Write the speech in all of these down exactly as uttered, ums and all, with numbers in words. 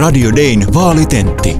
Radio Dayn vaalitentti.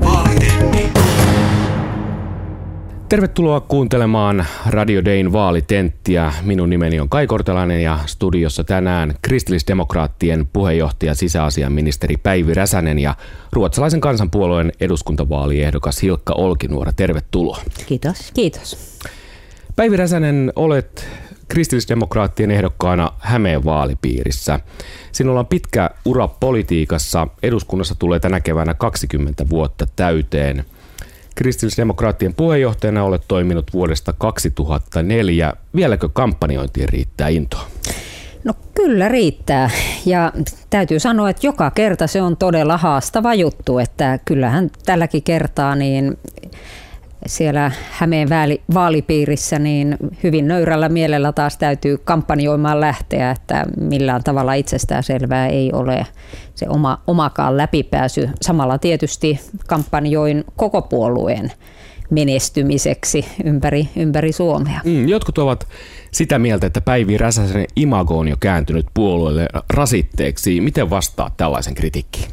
Tervetuloa kuuntelemaan Radio Dayn vaalitenttiä. Minun nimeni on Kai Kortelainen ja studiossa tänään kristillisdemokraattien puheenjohtaja sisäasiainministeri Päivi Räsänen ja ruotsalaisen kansanpuolueen eduskuntavaaliehdokas Hilkka Olkinuora. Tervetuloa. Kiitos. Kiitos. Päivi Räsänen, olet kristillisdemokraattien ehdokkaana Hämeen vaalipiirissä. Sinulla on pitkä ura politiikassa. Eduskunnassa tulee tänä keväänä kaksikymmentä vuotta täyteen. Kristillisdemokraattien puheenjohtajana olet toiminut vuodesta kaksituhattaneljä. Vieläkö kampanjointiin riittää intoa? No kyllä riittää, ja täytyy sanoa, että joka kerta se on todella haastava juttu, että kyllähän tälläkin kertaa niin siellä Hämeen vaalipiirissä niin hyvin nöyrällä mielellä taas täytyy kampanjoimaan lähteä, että millään tavalla itsestäänselvää ei ole se oma, omakaan läpipääsy. Samalla tietysti kampanjoin koko puolueen menestymiseksi ympäri, ympäri Suomea. Mm, jotkut ovat sitä mieltä, että Päivi Räsäsen imago on jo kääntynyt puolueelle rasitteeksi. Miten vastaat tällaisen kritiikkiin?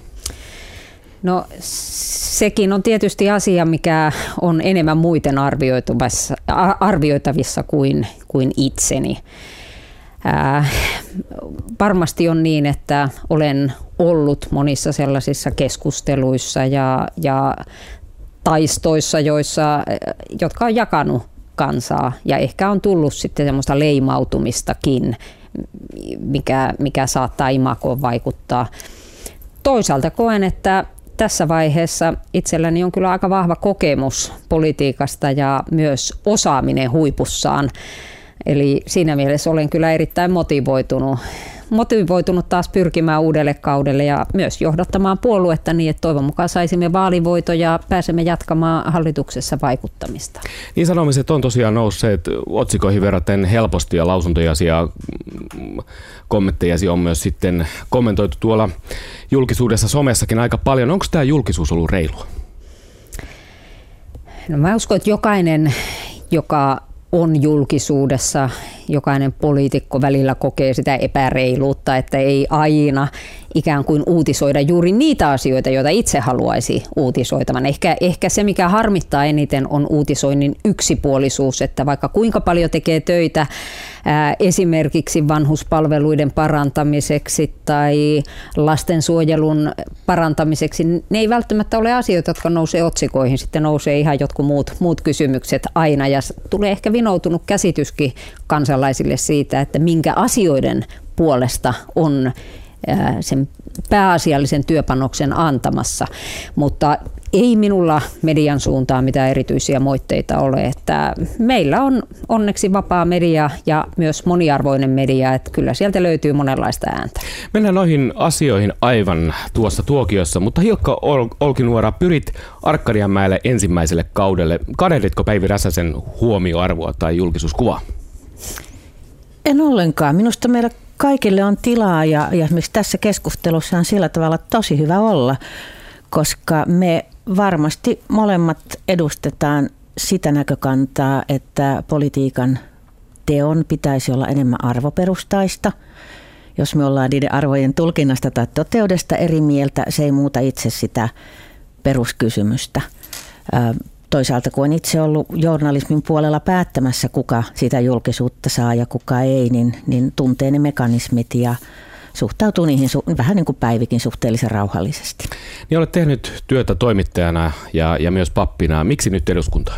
No sekin on tietysti asia, mikä on enemmän muiden arvioitavissa kuin, kuin itseni. Ää, varmasti on niin, että olen ollut monissa sellaisissa keskusteluissa ja, ja taistoissa, joissa, jotka on jakanut kansaa ja ehkä on tullut sitten semmoista leimautumistakin, mikä, mikä saattaa imagoon vaikuttaa. Toisaalta koen, että tässä vaiheessa itselläni on kyllä aika vahva kokemus politiikasta ja myös osaaminen huipussaan. Eli siinä mielessä olen kyllä erittäin motivoitunut, motivoitunut taas pyrkimään uudelle kaudelle ja myös johdattamaan puoluetta niin, että toivon mukaan saisimme vaalivoiton ja pääsemme jatkamaan hallituksessa vaikuttamista. Niin sanomiset on tosiaan nousseet otsikoihin verraten helposti ja lausuntojasi ja kommenttejasi on myös sitten kommentoitu tuolla julkisuudessa somessakin aika paljon. Onko tämä julkisuus ollut reilua? No mä uskon, että jokainen, joka on julkisuudessa, jokainen poliitikko välillä kokee sitä epäreiluutta, että ei aina ikään kuin uutisoida juuri niitä asioita, joita itse haluaisi uutisoitavan. Ehkä, ehkä se, mikä harmittaa eniten, on uutisoinnin yksipuolisuus, että vaikka kuinka paljon tekee töitä ää, esimerkiksi vanhuspalveluiden parantamiseksi tai lastensuojelun parantamiseksi, ne ei välttämättä ole asioita, jotka nousee otsikoihin. Sitten nousee ihan jotkut muut, muut kysymykset aina ja tulee ehkä vinoutunut käsityskin kansalaisille siitä, että minkä asioiden puolesta on sen pääasiallisen työpanoksen antamassa, mutta ei minulla median suuntaan mitään erityisiä moitteita ole, että meillä on onneksi vapaa media ja myös moniarvoinen media, että kyllä sieltä löytyy monenlaista ääntä. Mennään noihin asioihin aivan tuossa tuokiossa, mutta Hilkka Olkinuora, pyrit Arkadianmäelle ensimmäiselle kaudelle. Kadehditko Päivi Räsäsen huomioarvoa tai julkisuuskuvaa? En ollenkaan. Minusta meillä kaikille on tilaa ja, ja esimerkiksi tässä keskustelussa on sillä tavalla tosi hyvä olla, koska me varmasti molemmat edustetaan sitä näkökantaa, että politiikan teon pitäisi olla enemmän arvoperustaista. Jos me ollaan niiden arvojen tulkinnasta tai toteudesta eri mieltä, se ei muuta itse sitä peruskysymystä. Toisaalta kun olen itse ollut journalismin puolella päättämässä, kuka sitä julkisuutta saa ja kuka ei, niin, niin tuntee ne mekanismit ja suhtautuu niihin vähän niin kuin Päivikin suhteellisen rauhallisesti. Niin olet tehnyt työtä toimittajana ja, ja myös pappina. Miksi nyt eduskuntaan?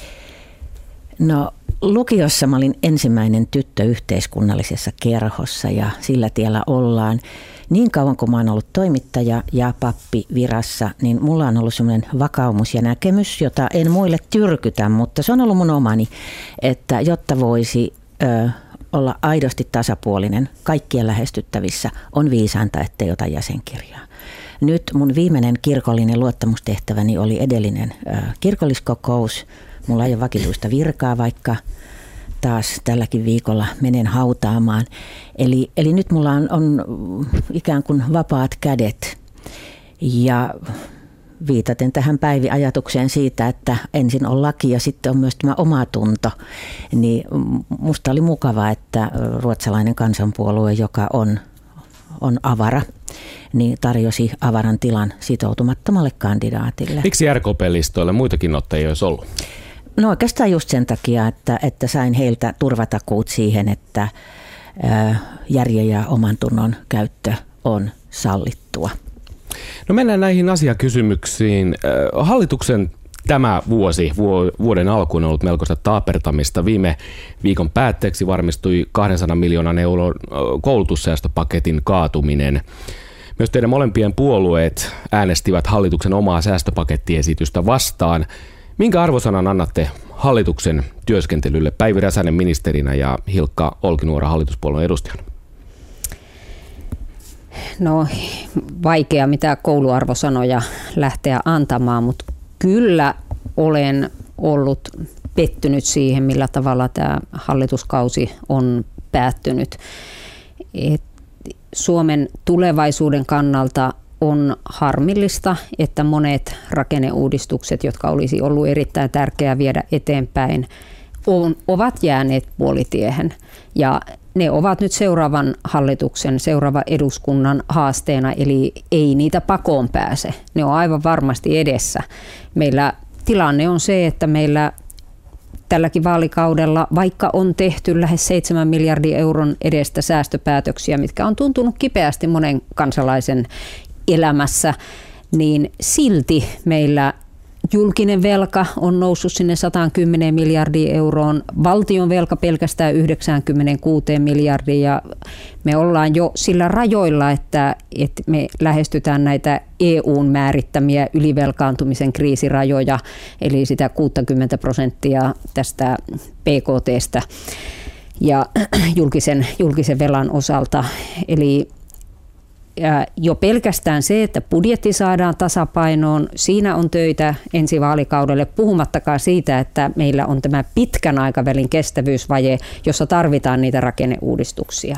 No lukiossa mä olin ensimmäinen tyttö yhteiskunnallisessa kerhossa ja sillä tiellä ollaan. Niin kauan kuin mä oon ollut toimittaja ja pappi virassa, niin mulla on ollut semmoinen vakaumus ja näkemys, jota en muille tyrkytä, mutta se on ollut mun omani, että jotta voisi ö, olla aidosti tasapuolinen kaikkien lähestyttävissä, on viisainta, ettei ota jäsenkirjaa. Nyt mun viimeinen kirkollinen luottamustehtäväni oli edellinen ö, kirkolliskokous. Mulla ei ole vakituista virkaa, vaikka taas tälläkin viikolla menen hautaamaan. Eli, eli nyt mulla on, on ikään kuin vapaat kädet ja viitaten tähän Päivi-ajatukseen siitä, että ensin on laki ja sitten on myös tämä omatunto, niin musta oli mukavaa, että ruotsalainen kansanpuolue, joka on, on avara niin tarjosi avaran tilan sitoutumattomalle kandidaatille. Miksi R K P-listoille muitakin ottajia olisi ollut? No oikeastaan just sen takia, että, että sain heiltä turvatakuut siihen, että ää, järjen ja oman tunnon käyttö on sallittua. No mennään näihin asiakysymyksiin. Hallituksen tämä vuosi, vuoden alku on ollut melkoista taapertamista. Viime viikon päätteeksi varmistui kahdensadan miljoonan euron koulutussäästöpaketin kaatuminen. Myös teidän molempien puolueet äänestivät hallituksen omaa säästöpakettiesitystä vastaan. Minkä arvosanan annatte hallituksen työskentelylle Päivi Räsänen ministerinä ja Hilkka Olkinuora hallituspuolueen edustajana? No vaikea mitä kouluarvosanoja lähteä antamaan, mutta kyllä olen ollut pettynyt siihen, millä tavalla tämä hallituskausi on päättynyt. Et Suomen tulevaisuuden kannalta on harmillista, että monet rakenneuudistukset, jotka olisi ollut erittäin tärkeää viedä eteenpäin, on, ovat jääneet puolitiehen. Ja ne ovat nyt seuraavan hallituksen, seuraavan eduskunnan haasteena, eli ei niitä pakoon pääse. Ne on aivan varmasti edessä. Meillä tilanne on se, että meillä tälläkin vaalikaudella, vaikka on tehty lähes seitsemän miljardin euron edestä säästöpäätöksiä, mitkä on tuntunut kipeästi monen kansalaisen elämässä, niin silti meillä julkinen velka on noussut sinne sata kymmenen miljardia euroon, valtion velka pelkästään yhdeksänkymmentäkuusi miljardia ja me ollaan jo sillä rajoilla, että, että me lähestytään näitä E U:n määrittämiä ylivelkaantumisen kriisirajoja, eli sitä kuusikymmentä prosenttia tästä P K T:stä ja julkisen, julkisen velan osalta. Eli ja jo pelkästään se, että budjetti saadaan tasapainoon, siinä on töitä ensi vaalikaudelle, puhumattakaan siitä, että meillä on tämä pitkän aikavälin kestävyysvaje, jossa tarvitaan niitä rakenneuudistuksia.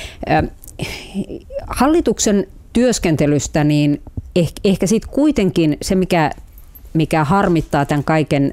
Hallituksen työskentelystä, niin ehkä, ehkä sitten kuitenkin se, mikä, mikä harmittaa tämän kaiken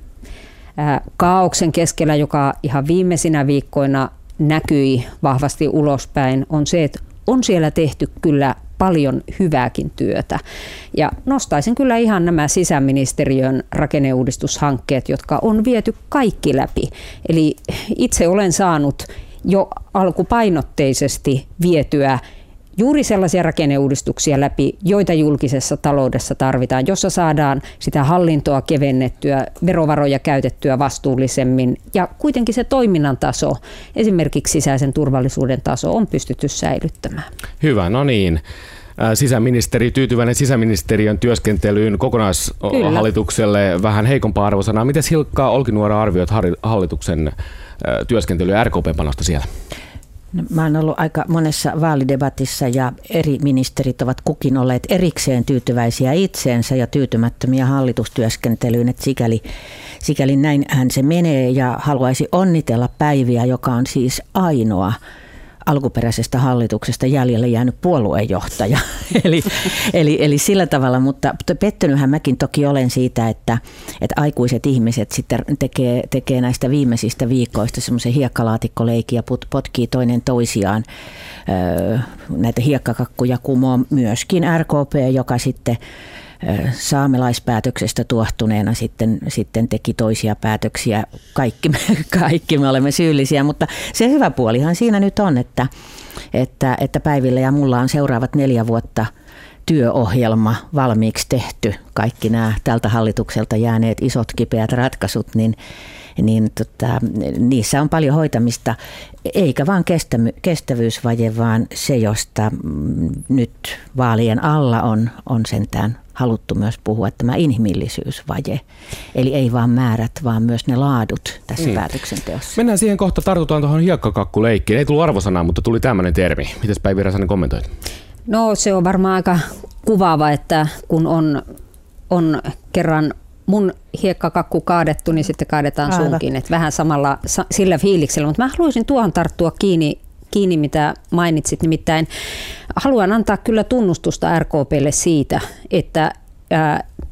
kaaoksen keskellä, joka ihan viimeisinä viikkoina näkyi vahvasti ulospäin, on se, että on siellä tehty kyllä paljon hyvääkin työtä. Ja nostaisin kyllä ihan nämä sisäministeriön rakenneuudistushankkeet, jotka on viety kaikki läpi. Eli itse olen saanut jo alkupainotteisesti vietyä juuri sellaisia rakenneuudistuksia läpi, joita julkisessa taloudessa tarvitaan, jossa saadaan sitä hallintoa kevennettyä, verovaroja käytettyä vastuullisemmin ja kuitenkin se toiminnan taso, esimerkiksi sisäisen turvallisuuden taso, on pystytty säilyttämään. Hyvä, no niin. Sisäministeri, tyytyväinen sisäministeriön työskentelyyn, kokonaishallitukselle vähän heikompaa arvosanaa. Miten Hilkka Olkinuora arvioit hallituksen työskentelyä ja R K P-panosta siellä? No, mä oon ollut aika monessa vaalidebatissa ja eri ministerit ovat kukin olleet erikseen tyytyväisiä itseensä ja tyytymättömiä hallitustyöskentelyyn, että sikäli, sikäli näinhän se menee ja haluaisi onnitella Päiviä, joka on siis ainoa alkuperäisestä hallituksesta jäljelle jäänyt puoluejohtaja. eli, eli, eli sillä tavalla, mutta pettynyhän mäkin toki olen siitä, että, että aikuiset ihmiset sitten tekee, tekee näistä viimeisistä viikoista semmoisen hiekkalaatikkoleikin ja potkii toinen toisiaan öö, näitä hiekkakakkuja kumoo myöskin R K P, joka sitten saamelaispäätöksestä tuohtuneena sitten, sitten teki toisia päätöksiä. Kaikki me, kaikki me olemme syyllisiä, mutta se hyvä puolihan siinä nyt on, että, että, että Päivillä ja mulla on seuraavat neljä vuotta työohjelma valmiiksi tehty. Kaikki nämä tältä hallitukselta jääneet isot kipeät ratkaisut, niin, niin tota, niissä on paljon hoitamista. Eikä vaan kestämy, kestävyysvaje, vaan se, josta nyt vaalien alla on, on sentään haluttu myös puhua, tämä inhimillisyysvaje. Eli ei vaan määrät, vaan myös ne laadut tässä mm. päätöksenteossa. Mennään siihen kohta, tartutaan tuohon hiekkakakkuleikkiin. Ei tullut arvosanaa, mutta tuli tämmöinen termi. Mites Päivi Räsänen kommentoit? No se on varmaan aika kuvaava, että kun on, on kerran mun hiekkakakku kaadettu, niin sitten kaadetaan sunkin. Että vähän samalla sillä fiiliksellä. Mutta mä haluaisin tuohon tarttua kiinni, kiinni, mitä mainitsit. Nimittäin haluan antaa kyllä tunnustusta R K P:lle siitä, että ää,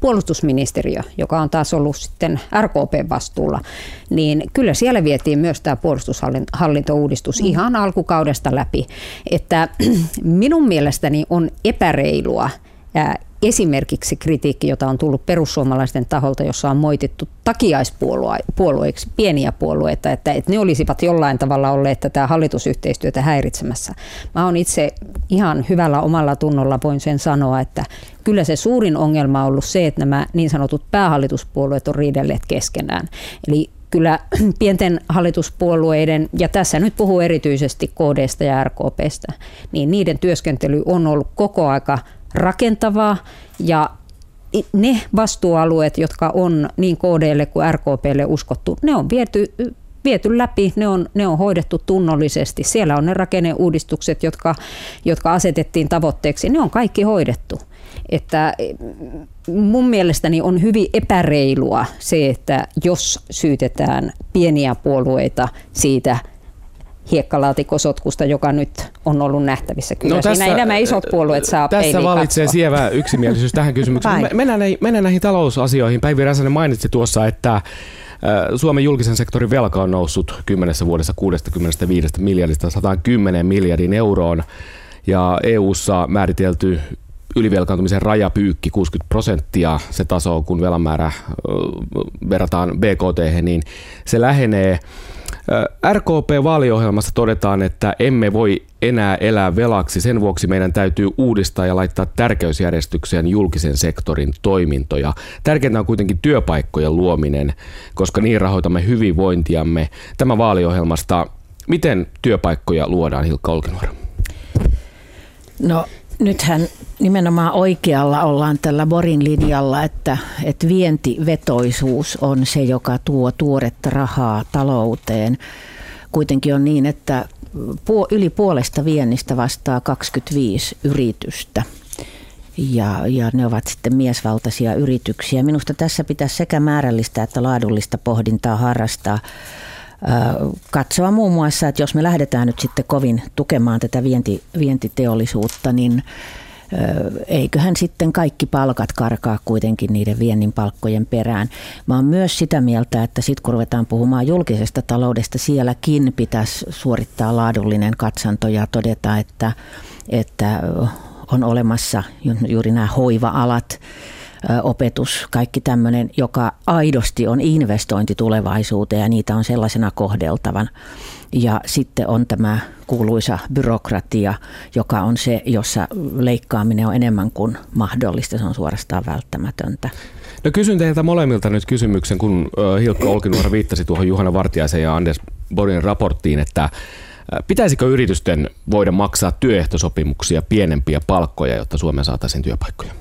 puolustusministeriö, joka on taas ollut sitten R K P:n vastuulla, niin kyllä siellä vietiin myös tämä puolustushallintouudistus mm. ihan alkukaudesta läpi. Että minun mielestäni on epäreilua ää, esimerkiksi kritiikki, jota on tullut perussuomalaisten taholta, jossa on moitittu takiaispuolueiksi pieniä puolueita, että, että ne olisivat jollain tavalla olleet tätä hallitusyhteistyötä häiritsemässä. Mä oon itse ihan hyvällä omalla tunnolla voin sen sanoa, että kyllä se suurin ongelma on ollut se, että nämä niin sanotut päähallituspuolueet on riidelleet keskenään. Eli kyllä pienten hallituspuolueiden, ja tässä nyt puhuu erityisesti K D:stä ja R K P:stä, niin niiden työskentely on ollut koko aika rakentavaa, ja ne vastuualueet, jotka on niin K D:lle kuin R K P:lle uskottu, ne on viety, viety läpi, ne on, ne on hoidettu tunnollisesti. Siellä on ne rakenneuudistukset, jotka, jotka asetettiin tavoitteeksi, ne on kaikki hoidettu. Että mun mielestäni on hyvin epäreilua se, että jos syytetään pieniä puolueita siitä hiekkalaatikosotkusta, joka nyt on ollut nähtävissä. Kyllä no tässä, siinä nämä isot puolueet saa peiliin Tässä valitsee katsoa. Sievä yksimielisyys tähän kysymykseen. Mennään näihin, mennään näihin talousasioihin. Päivi Räsänen mainitsi tuossa, että Suomen julkisen sektorin velka on noussut kymmenessä vuodessa kuusikymmentäviisi miljardista sata kymmenen miljardin euroon. Ja E U:ssa määritelty ylivelkaantumisen rajapyykki kuusikymmentä prosenttia, se taso, kun velan määrä verrataan B K T, niin se lähenee. R K P-vaaliohjelmassa todetaan, että emme voi enää elää velaksi, sen vuoksi meidän täytyy uudistaa ja laittaa tärkeysjärjestykseen julkisen sektorin toimintoja. Tärkeintä on kuitenkin työpaikkojen luominen, koska niin rahoitamme hyvinvointiamme. Tämä vaaliohjelmasta, miten työpaikkoja luodaan, Hilkka Olkinuora? No nythän nimenomaan oikealla ollaan tällä Borgin linjalla, että, että vientivetoisuus on se, joka tuo tuoretta rahaa talouteen. Kuitenkin on niin, että yli puolesta viennistä vastaa kaksikymmentäviisi yritystä. Ja, ja ne ovat sitten miesvaltaisia yrityksiä. Minusta tässä pitäisi sekä määrällistä että laadullista pohdintaa harrastaa. Katsoa muun muassa, että jos me lähdetään nyt sitten kovin tukemaan tätä vienti, vientiteollisuutta, niin eiköhän sitten kaikki palkat karkaa kuitenkin niiden viennin palkkojen perään. Mä oon myös sitä mieltä, että sitten kun ruvetaan puhumaan julkisesta taloudesta, sielläkin pitäisi suorittaa laadullinen katsanto ja todeta, että, että on olemassa juuri nämä hoiva-alat, opetus, kaikki tämmöinen, joka aidosti on investointi tulevaisuuteen ja niitä on sellaisena kohdeltavan. Ja sitten on tämä kuuluisa byrokratia, joka on se, jossa leikkaaminen on enemmän kuin mahdollista, se on suorastaan välttämätöntä. No kysyn teiltä molemmilta nyt kysymyksen, kun Hilkka Olkinuora viittasi tuohon Juhana Vartiaisen ja Anders Borgin raporttiin, että pitäisikö yritysten voida maksaa työehtosopimuksia pienempiä palkkoja, jotta Suomeen saataisiin työpaikkoja?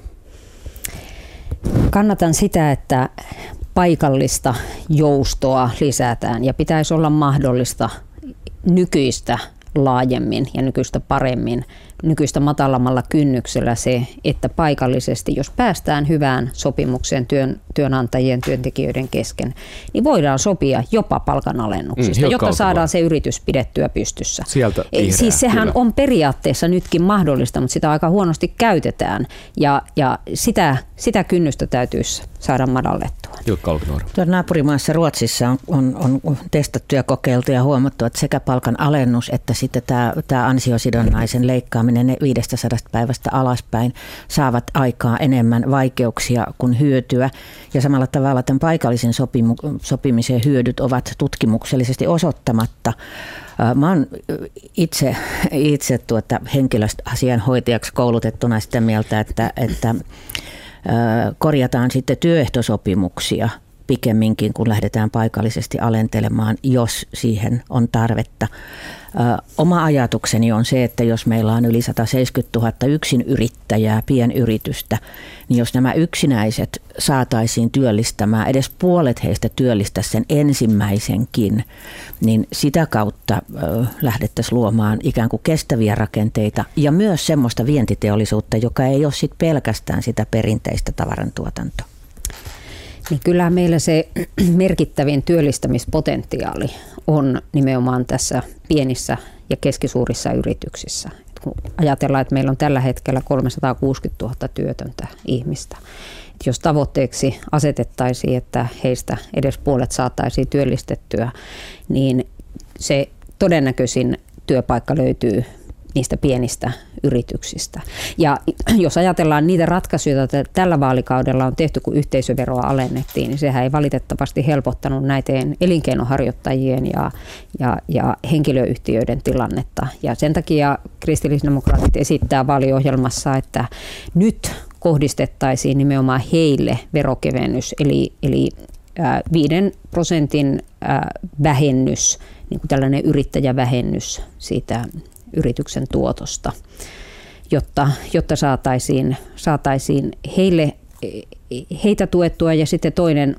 Kannatan sitä, että paikallista joustoa lisätään ja pitäisi olla mahdollista nykyistä laajemmin ja nykyistä paremmin, nykyistä matalammalla kynnyksellä se, että paikallisesti, jos päästään hyvään sopimukseen työn, työnantajien työntekijöiden kesken, niin voidaan sopia jopa palkanalennuksista, mm, jotta saadaan se yritys pidettyä pystyssä. Sieltä vihreä, siis sehän kyllä. on periaatteessa nytkin mahdollista, mutta sitä aika huonosti käytetään ja, ja sitä, sitä kynnystä täytyisi saada madallettua. Tuolla naapurimaassa Ruotsissa on, on, on testattu ja kokeiltu ja huomattu, että sekä palkan alennus että sitten tämä, tämä ansiosidonnaisen leikkaaminen viidestäsadasta päivästä alaspäin saavat aikaa enemmän vaikeuksia kuin hyötyä. Ja samalla tavalla tämän paikallisen sopimu- sopimisen hyödyt ovat tutkimuksellisesti osoittamatta. Mä oon itse, itse tuota henkilöasianhoitajaksi koulutettuna sitä mieltä, että, että korjataan sitten työehtosopimuksia pikemminkin, kun lähdetään paikallisesti alentelemaan, jos siihen on tarvetta. Oma ajatukseni on se, että jos meillä on yli sata seitsemänkymmentätuhatta yksinyrittäjää, pienyritystä, niin jos nämä yksinäiset saataisiin työllistämään, edes puolet heistä työllistä sen ensimmäisenkin, niin sitä kautta lähdettäisiin luomaan ikään kuin kestäviä rakenteita ja myös semmoista vientiteollisuutta, joka ei ole sit pelkästään sitä perinteistä tavarantuotantoa. Niin kyllä meillä se merkittävin työllistämispotentiaali on nimenomaan tässä pienissä ja keskisuurissa yrityksissä. Et kun ajatellaan, että meillä on tällä hetkellä kolmesataakuusikymmentätuhatta työtöntä ihmistä. Et jos tavoitteeksi asetettaisiin, että heistä edes puolet saataisiin työllistettyä, niin se todennäköisin työpaikka löytyy niistä pienistä yrityksistä. Ja jos ajatellaan niitä ratkaisuja, joita tällä vaalikaudella on tehty, kun yhteisöveroa alennettiin, niin sehän ei valitettavasti helpottanut näiden elinkeinoharjoittajien ja, ja, ja henkilöyhtiöiden tilannetta. Ja sen takia kristillisdemokraatit esittää vaaliohjelmassa, että nyt kohdistettaisiin nimenomaan heille verokevennys, eli, eli viiden prosentin vähennys, niin kuin tällainen yrittäjävähennys siitä yrityksen tuotosta, jotta, jotta saataisiin, saataisiin heille, heitä tuettua. Ja sitten toinen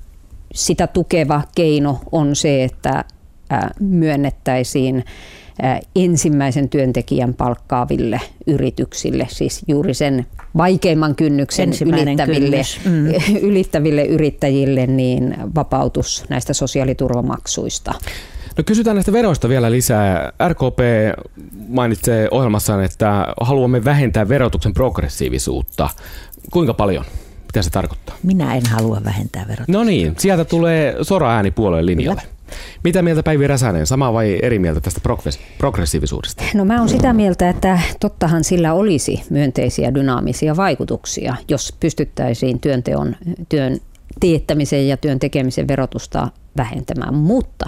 sitä tukeva keino on se, että myönnettäisiin ensimmäisen työntekijän palkkaaville yrityksille, siis juuri sen vaikeimman kynnyksen ylittäville, mm. ylittäville yrittäjille niin vapautus näistä sosiaaliturvamaksuista. No kysytään näistä veroista vielä lisää. R K P mainitsee ohjelmassaan, että haluamme vähentää verotuksen progressiivisuutta. Kuinka paljon? Mitä se tarkoittaa? Minä en halua vähentää verotusta. No niin, sieltä tulee sora-ääni puolen linjalle. Kyllä. Mitä mieltä Päivi Räsänen? Samaa vai eri mieltä tästä progressiivisuudesta? No mä oon sitä mieltä, että tottahan sillä olisi myönteisiä dynaamisia vaikutuksia, jos pystyttäisiin työnteon, työn teettämisen ja työn tekemisen verotusta vähentämään, mutta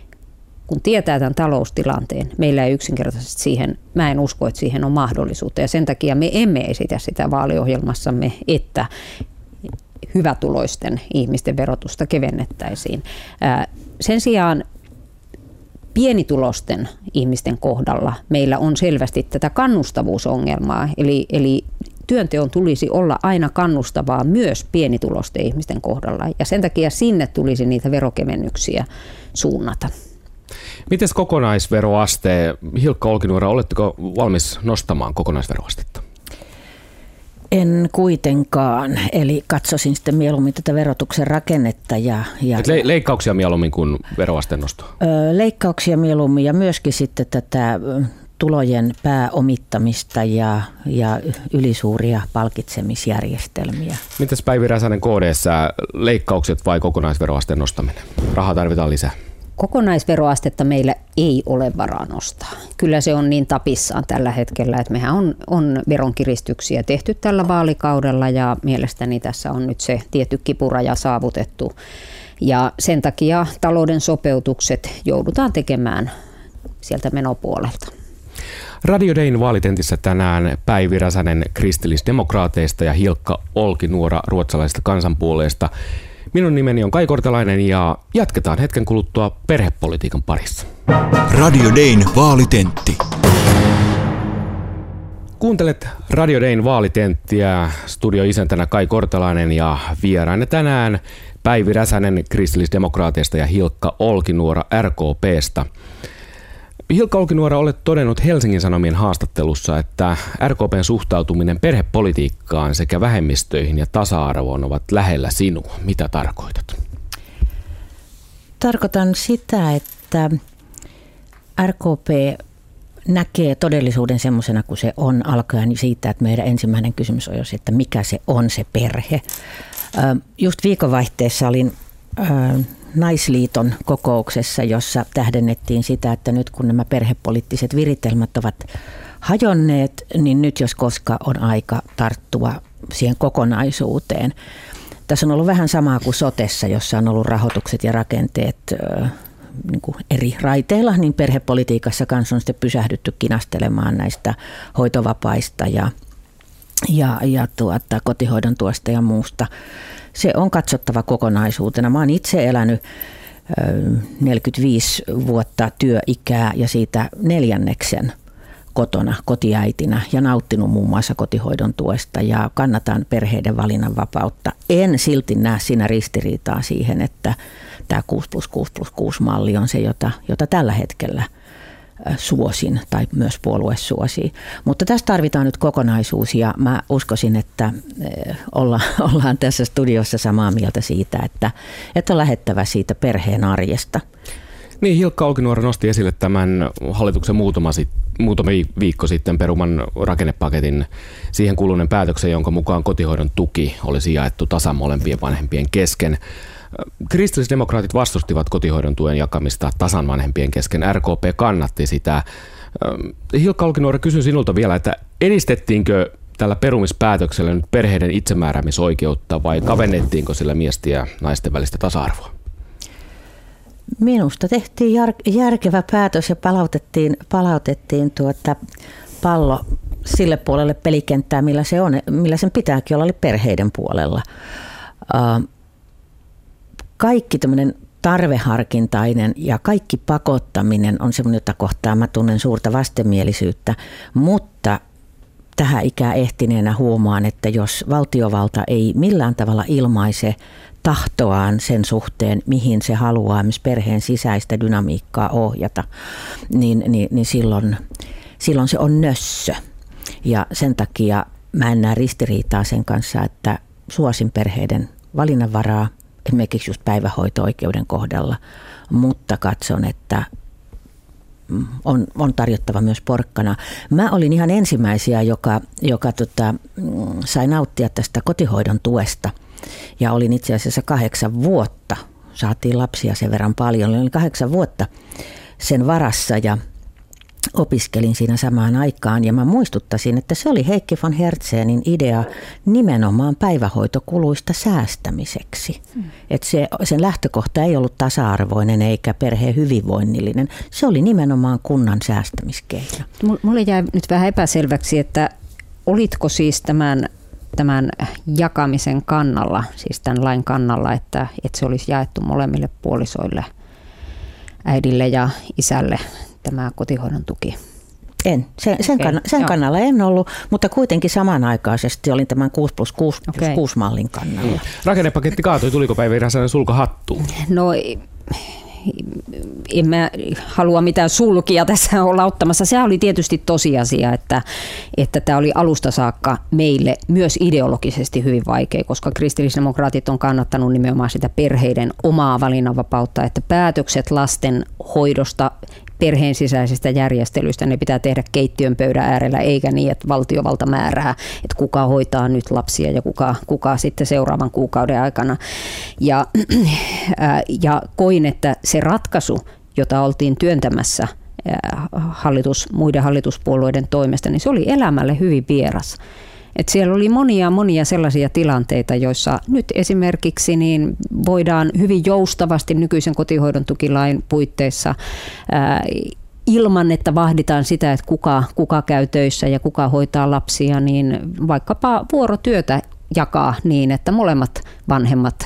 kun tietää tämän taloustilanteen, meillä ei yksinkertaisesti siihen, mä en usko, että siihen on mahdollisuutta. Ja sen takia me emme esitä sitä vaaliohjelmassamme, että hyvätuloisten ihmisten verotusta kevennettäisiin. Sen sijaan pienituloisten ihmisten kohdalla meillä on selvästi tätä kannustavuusongelmaa, eli, eli työnteon tulisi olla aina kannustavaa myös pienituloisten ihmisten kohdalla, ja sen takia sinne tulisi niitä verokevennyksiä suunnata. Mites kokonaisveroaste? Hilkka Olkinuora, oletteko valmis nostamaan kokonaisveroastetta? En kuitenkaan, eli katsoisin sitten mieluummin tätä verotuksen rakennetta. Ja, ja le- leikkauksia mieluummin kuin veroasteen nostoa? Ö, leikkauksia mieluummin ja myöskin sitten tätä tulojen pääomittamista ja, ja ylisuuria palkitsemisjärjestelmiä. Mitäs Päivi Räsänen K D:ssä, leikkaukset vai kokonaisveroasteen nostaminen? Rahaa tarvitaan lisää. Kokonaisveroastetta meillä ei ole varaa nostaa. Kyllä se on niin tapissaan tällä hetkellä, että mehän on, on veronkiristyksiä tehty tällä vaalikaudella ja mielestäni tässä on nyt se tietty kipuraja saavutettu. Ja sen takia talouden sopeutukset joudutaan tekemään sieltä menopuolelta. Radio Dayn vaalitentissä tänään Päivi Räsänen kristillisdemokraateista ja Hilkka Olkinuora ruotsalaisesta kansanpuolueesta. Minun nimeni on Kai Kortelainen ja jatketaan hetken kuluttua perhepolitiikan parissa. Radio Dayn vaalitentti. Kuuntelet Radio Dayn vaalitenttiä, studioisäntänä Kai Kortelainen ja vieraana tänään Päivi Räsänen kristillisdemokraateista ja Hilkka Olkinuora R K P:stä. Hilkka Olkinuora, olet todennut Helsingin Sanomien haastattelussa, että R K P:n suhtautuminen perhepolitiikkaan sekä vähemmistöihin ja tasa-arvoon ovat lähellä sinua. Mitä tarkoitat? Tarkoitan sitä, että R K P näkee todellisuuden semmoisena kuin se on, alkaen siitä, että meidän ensimmäinen kysymys on, että mikä se on se perhe. Just viikonvaihteessa olin Naisliiton kokouksessa, jossa tähdennettiin sitä, että nyt kun nämä perhepoliittiset viritelmät ovat hajonneet, niin nyt jos koska on aika tarttua siihen kokonaisuuteen. Tässä on ollut vähän samaa kuin sotessa, jossa on ollut rahoitukset ja rakenteet niin kuin eri raiteilla, niin perhepolitiikassa kanssa on sitten pysähdytty kinastelemaan näistä hoitovapaista ja, ja, ja tuota, kotihoidon tuosta ja muusta. Se on katsottava kokonaisuutena. Mä oon itse elänyt neljäkymmentäviisi vuotta työikää ja siitä neljänneksen kotona kotiäitinä ja nauttinut muun muassa kotihoidon tuesta ja kannatan perheiden valinnanvapautta. En silti näe siinä ristiriitaa siihen, että tämä kuusi plus kuusi plus kuusi malli on se, jota, jota tällä hetkellä suosin tai myös puolue suosii. Mutta tässä tarvitaan nyt kokonaisuus ja mä uskoisin, että olla, ollaan tässä studiossa samaa mieltä siitä, että, että on lähettävä siitä perheen arjesta. Niin, Hilkka Olkinuora nosti esille tämän hallituksen muutama, sit, muutama viikko sitten peruman rakennepaketin siihen kuluneen päätöksen, jonka mukaan kotihoidon tuki olisi jaettu tasan molempien vanhempien kesken. Kristillisdemokraatit vastustivat kotihoidon tuen jakamista tasan vanhempien kesken. R K P kannatti sitä. Hilkka Olkinuora, kysyn sinulta vielä, että edistettiinkö tällä perumispäätöksellä nyt perheiden itsemääräämisoikeutta vai kavennettiinko sillä miesten ja naisten välistä tasa-arvoa? Minusta tehtiin jär- järkevä päätös ja palautettiin, palautettiin tuota pallo sille puolelle pelikenttää, millä se on, millä sen pitääkin olla, eli perheiden puolella. Uh, kaikki tämmöinen tarveharkintainen ja kaikki pakottaminen on semmoinen, jota kohtaan mä tunnen suurta vastenmielisyyttä, mutta tähän ikään ehtineenä huomaan, että jos valtiovalta ei millään tavalla ilmaise tahtoaan sen suhteen, mihin se haluaa myös perheen sisäistä dynamiikkaa ohjata, niin, niin, niin silloin, silloin se on nössö. Ja sen takia mä en näe ristiriitaa sen kanssa, että suosin perheiden valinnanvaraa, esimerkiksi just päivähoito-oikeuden kohdalla, mutta katson, että on, on tarjottava myös porkkana. Mä olin ihan ensimmäisiä, joka, joka tota, sai nauttia tästä kotihoidon tuesta. Ja olin itse asiassa kahdeksan vuotta, saatiin lapsia sen verran paljon, olin kahdeksan vuotta sen varassa ja opiskelin siinä samaan aikaan. Ja mä muistuttaisin, että se oli Heikki von Hertzenin idea nimenomaan päivähoitokuluista säästämiseksi. Hmm. Että se, sen lähtökohta ei ollut tasa-arvoinen eikä perheen hyvinvoinnillinen. Se oli nimenomaan kunnan säästämiskeino. Mulle jäi nyt vähän epäselväksi, että olitko siis tämän tämän jakamisen kannalla, siis tämän lain kannalla, että, että se olisi jaettu molemmille puolisoille, äidille ja isälle tämä kotihoidon tuki? En. Sen, sen, okay. kann, sen kannalla en ollut, mutta kuitenkin samanaikaisesti olin tämän kuusi plus kuusi plus kuusi okay. mallin kannalla. Mm. Rakennepaketti kaatui, tuliko Päivi Räsänen sulka hattuun? No en mä halua mitään sulkia tässä olla ottamassa. Se oli tietysti tosiasia, että, että tämä oli alusta saakka meille myös ideologisesti hyvin vaikea, koska kristillisdemokraatit on kannattanut nimenomaan sitä perheiden omaa valinnanvapautta, että päätökset lasten hoidosta, perheen sisäisistä järjestelyistä, ne pitää tehdä keittiön pöydän äärellä, eikä niin, että valtiovalta määrää, että kuka hoitaa nyt lapsia ja kuka, kuka sitten seuraavan kuukauden aikana. Ja, ja koin, että se ratkaisu, jota oltiin työntämässä hallitus, muiden hallituspuolueiden toimesta, niin se oli elämälle hyvin vieras. Et siellä oli monia monia sellaisia tilanteita, joissa nyt esimerkiksi niin voidaan hyvin joustavasti nykyisen kotihoidon tukilain puitteissa ää, ilman, että vahditaan sitä, että kuka, kuka käy töissä ja kuka hoitaa lapsia, niin vaikkapa vuorotyötä jakaa niin, että molemmat vanhemmat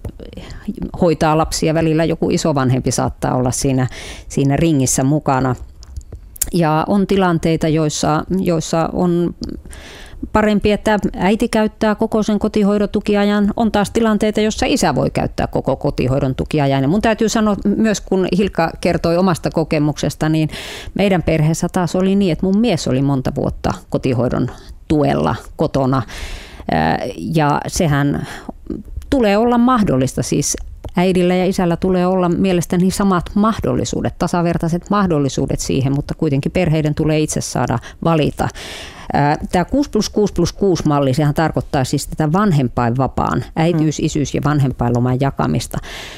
hoitaa lapsia. Välillä joku isovanhempi saattaa olla siinä, siinä ringissä mukana. Ja on tilanteita, joissa, joissa on parempi, että äiti käyttää koko sen kotihoidon tukiajan. On taas tilanteita, jossa isä voi käyttää koko kotihoidon tukiajan. Ja mun täytyy sanoa myös, kun Hilkka kertoi omasta kokemuksesta, niin meidän perheessä taas oli niin, että mun mies oli monta vuotta kotihoidon tuella kotona. Ja sehän tulee olla mahdollista, siis äidillä ja isällä tulee olla mielestäni samat mahdollisuudet, tasavertaiset mahdollisuudet siihen, mutta kuitenkin perheiden tulee itse saada valita. Tämä kuusi plus kuusi plus kuusi malli, sehän tarkoittaa siis tätä vanhempainvapaan, äitiys, isyys ja vanhempainloman jakamista.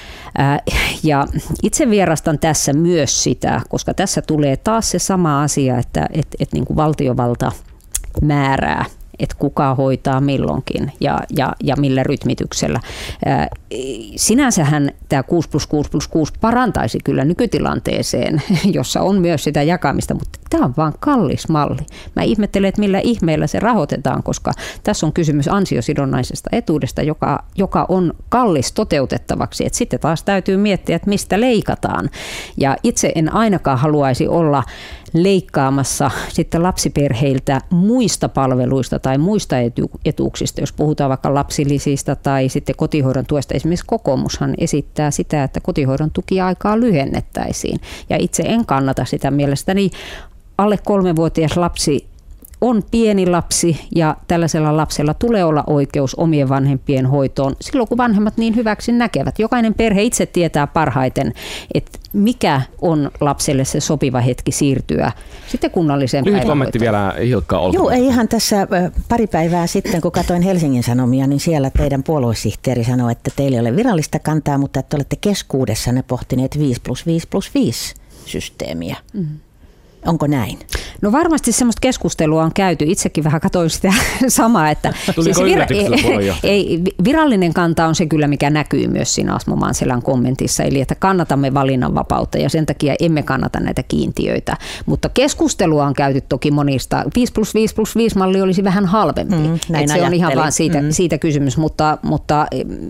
Ja itse vierastan tässä myös sitä, koska tässä tulee taas se sama asia, että et, et niin kuin valtiovalta määrää, että kuka hoitaa milloinkin ja, ja, ja millä rytmityksellä. Ää, sinänsähän tämä kuusi plus kuusi plus kuusi parantaisi kyllä nykytilanteeseen, jossa on myös sitä jakamista, mutta tämä on vaan kallis malli. Mä ihmettelen, että millä ihmeellä se rahoitetaan, koska tässä on kysymys ansiosidonnaisesta etuudesta, joka, joka on kallis toteutettavaksi. Et sitten taas täytyy miettiä, että mistä leikataan. Ja itse en ainakaan haluaisi olla leikkaamassa sitten lapsiperheiltä muista palveluista tai muista etu- etuuksista, jos puhutaan vaikka lapsilisistä tai sitten kotihoidon tuesta. Esimerkiksi kokoomushan esittää sitä, että kotihoidon tukiaikaa lyhennettäisiin. Ja itse en kannata sitä mielestäni. Alle kolmevuotias lapsi on pieni lapsi ja tällaisella lapsella tulee olla oikeus omien vanhempien hoitoon silloin, kun vanhemmat niin hyväksi näkevät. Jokainen perhe itse tietää parhaiten, että mikä on lapselle se sopiva hetki siirtyä sitten kunnalliseen Lyhyt päivähoitoon. kommentti vielä, Hilkka Olkkonen. Joo, ei ihan tässä pari päivää sitten, kun katsoin Helsingin Sanomia, niin siellä teidän puoluesihteeri sanoi, että teillä ei ole virallista kantaa, mutta että olette keskuudessanne pohtineet viisi plus viisi plus viisi systeemiä. Mm. Onko näin? No varmasti semmoista keskustelua on käyty. Itsekin vähän katsoin sitä samaa. Että siis vir- ei, ei, virallinen kanta on se kyllä, mikä näkyy myös siinä Asmo Manselän kommentissa. Eli että kannatamme valinnanvapautta ja sen takia emme kannata näitä kiintiöitä. Mutta keskustelua on käyty toki monista. viisi plus viisi plus viisi malli olisi vähän halvempi. Mm, näin se on ihan vaan siitä, mm. siitä kysymys, mutta, mutta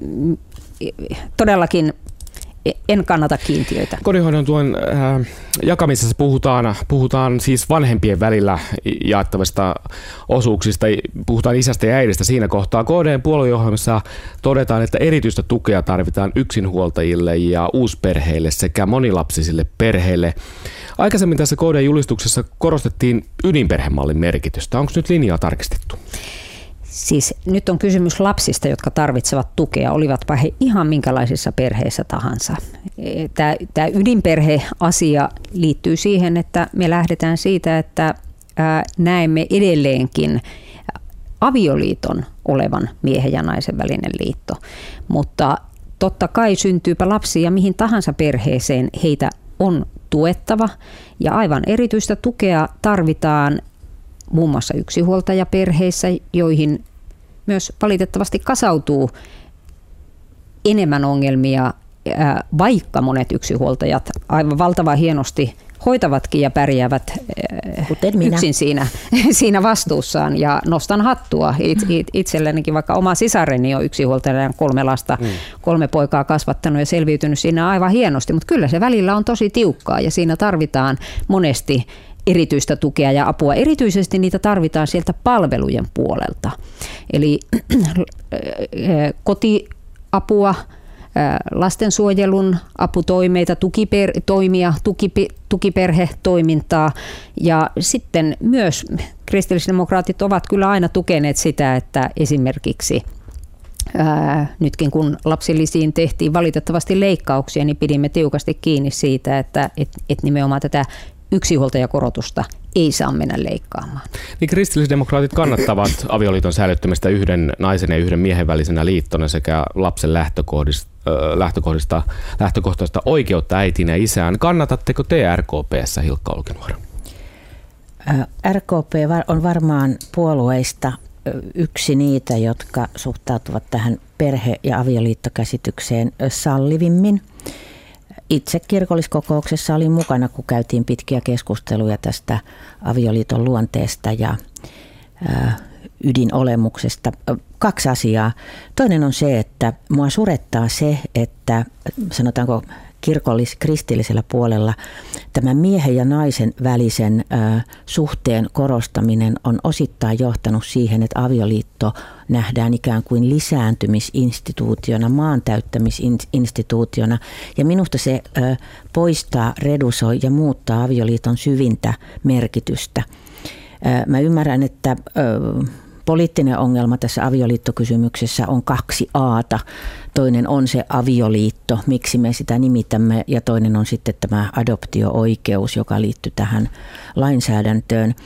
todellakin en kannata kiintiöitä. Kodinhoidon tuen äh, jakamisessa puhutaan, puhutaan siis vanhempien välillä jaettavista osuuksista, puhutaan isästä ja äidistä siinä kohtaa. K D:n puolueohjelmassa todetaan, että erityistä tukea tarvitaan yksinhuoltajille ja uusperheille sekä monilapsisille perheille. Aikaisemmin tässä K D-julistuksessa korostettiin ydinperhemallin merkitystä. Onko nyt linjaa tarkistettu? Siis nyt on kysymys lapsista, jotka tarvitsevat tukea, olivatpa he ihan minkälaisissa perheissä tahansa. Tämä, tämä ydinperheasia liittyy siihen, että me lähdetään siitä, että näemme edelleenkin avioliiton olevan miehen ja naisen välinen liitto. Mutta totta kai syntyypä lapsia mihin tahansa perheeseen, heitä on tuettava ja aivan erityistä tukea tarvitaan muun muassa yksinhuoltajaperheissä, joihin myös valitettavasti kasautuu enemmän ongelmia, vaikka monet yksinhuoltajat aivan valtavan hienosti hoitavatkin ja pärjäävät yksin siinä, siinä vastuussaan. Ja nostan hattua itsellenikin, vaikka oma sisareni on yksinhuoltaja ja kolme lasta, mm. kolme poikaa kasvattanut ja selviytynyt siinä aivan hienosti, mutta kyllä se välillä on tosi tiukkaa ja siinä tarvitaan monesti erityistä tukea ja apua. Erityisesti niitä tarvitaan sieltä palvelujen puolelta. Eli kotiapua, lastensuojelun aputoimeita, tukiper- toimia, tukipi- tukiperhetoimintaa ja sitten myös kristillisdemokraatit ovat kyllä aina tukeneet sitä, että esimerkiksi Ää, nytkin kun lapsilisiin tehtiin valitettavasti leikkauksia, niin pidimme tiukasti kiinni siitä, että et, et nimenomaan tätä yksinhuoltajakorotusta ei saa mennä leikkaamaan. Niin kristillisdemokraatit kannattavat avioliiton säilyttämistä yhden naisen ja yhden miehen välisenä liittona sekä lapsen lähtökohdista, lähtökohdista, lähtökohtaista oikeutta äitiin ja isään. Kannatatteko te R K P:ssä, Hilkka Olkinuora? R K P on varmaan puolueista yksi niitä, jotka suhtautuvat tähän perhe- ja avioliittokäsitykseen sallivimmin. Itse kirkolliskokouksessa olin mukana, kun käytiin pitkiä keskusteluja tästä avioliiton luonteesta ja ää, ydinolemuksesta. Kaksi asiaa. Toinen on se, että mua surettaa se, että sanotaanko kirkollis-kristillisellä puolella tämä miehen ja naisen välisen ä, suhteen korostaminen on osittain johtanut siihen, että avioliitto nähdään ikään kuin lisääntymisinstituutiona, maantäyttämisinstituutiona. Ja minusta se ä, poistaa, redusoi ja muuttaa avioliiton syvintä merkitystä. Ä, mä ymmärrän, että ä, poliittinen ongelma tässä avioliittokysymyksessä on kaksi aata. Toinen on se avioliitto, miksi me sitä nimitämme, ja toinen on sitten tämä adoptio-oikeus, joka liittyy tähän lainsäädäntöön.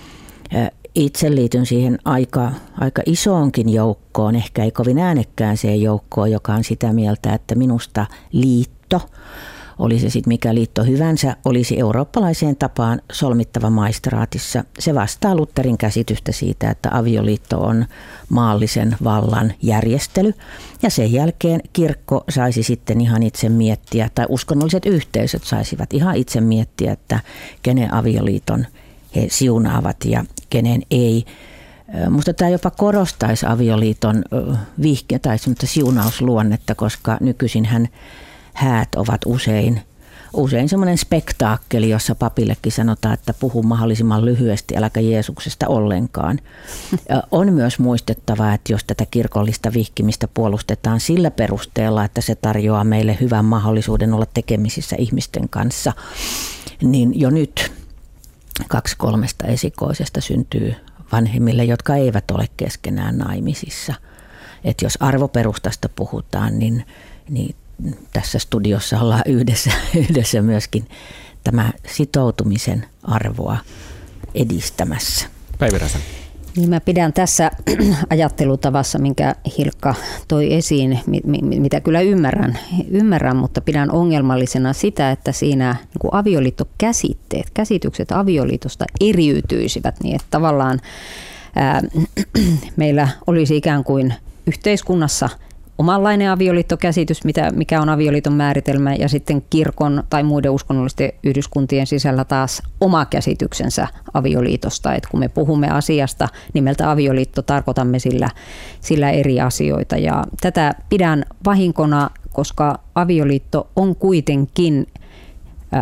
Itse liityn siihen aika, aika isoonkin joukkoon, ehkä ei kovin äänekkääseen joukkoon, joka on sitä mieltä, että minusta liitto, oli se sitten mikä liitto hyvänsä, olisi eurooppalaiseen tapaan solmittava maistraatissa. Se vastaa Lutherin käsitystä siitä, että avioliitto on maallisen vallan järjestely. Ja sen jälkeen kirkko saisi sitten ihan itse miettiä, tai uskonnolliset yhteisöt saisivat ihan itse miettiä, että kenen avioliiton he siunaavat ja kenen ei. Musta tämä jopa korostaisi avioliiton vihke tai semmoista siunausluonnetta, koska nykyisinhän häät ovat usein, usein semmoinen spektaakkeli, jossa papillekin sanotaan, että puhu mahdollisimman lyhyesti, äläkä Jeesuksesta ollenkaan. On myös muistettava, että jos tätä kirkollista vihkimistä puolustetaan sillä perusteella, että se tarjoaa meille hyvän mahdollisuuden olla tekemisissä ihmisten kanssa, niin jo nyt kaksi kolmesta esikoisesta syntyy vanhemmille, jotka eivät ole keskenään naimisissa. Et jos arvoperustasta puhutaan, niin, niin tässä studiossa ollaan yhdessä, yhdessä myöskin tämä sitoutumisen arvoa edistämässä. Päivi Räsänen. Niin mä pidän tässä ajattelutavassa, minkä Hilkka toi esiin, mitä kyllä ymmärrän, ymmärrän mutta pidän ongelmallisena sitä, että siinä niin kuin avioliittokäsitteet, käsitykset avioliitosta eriytyisivät niin, että tavallaan ää, meillä olisi ikään kuin yhteiskunnassa omanlainen avioliittokäsitys, mitä, mikä on avioliiton määritelmä, ja sitten kirkon tai muiden uskonnollisten yhdyskuntien sisällä taas oma käsityksensä avioliitosta. Et kun me puhumme asiasta nimeltä avioliitto, tarkoitamme sillä, sillä eri asioita. Ja tätä pidän vahinkona, koska avioliitto on kuitenkin äh,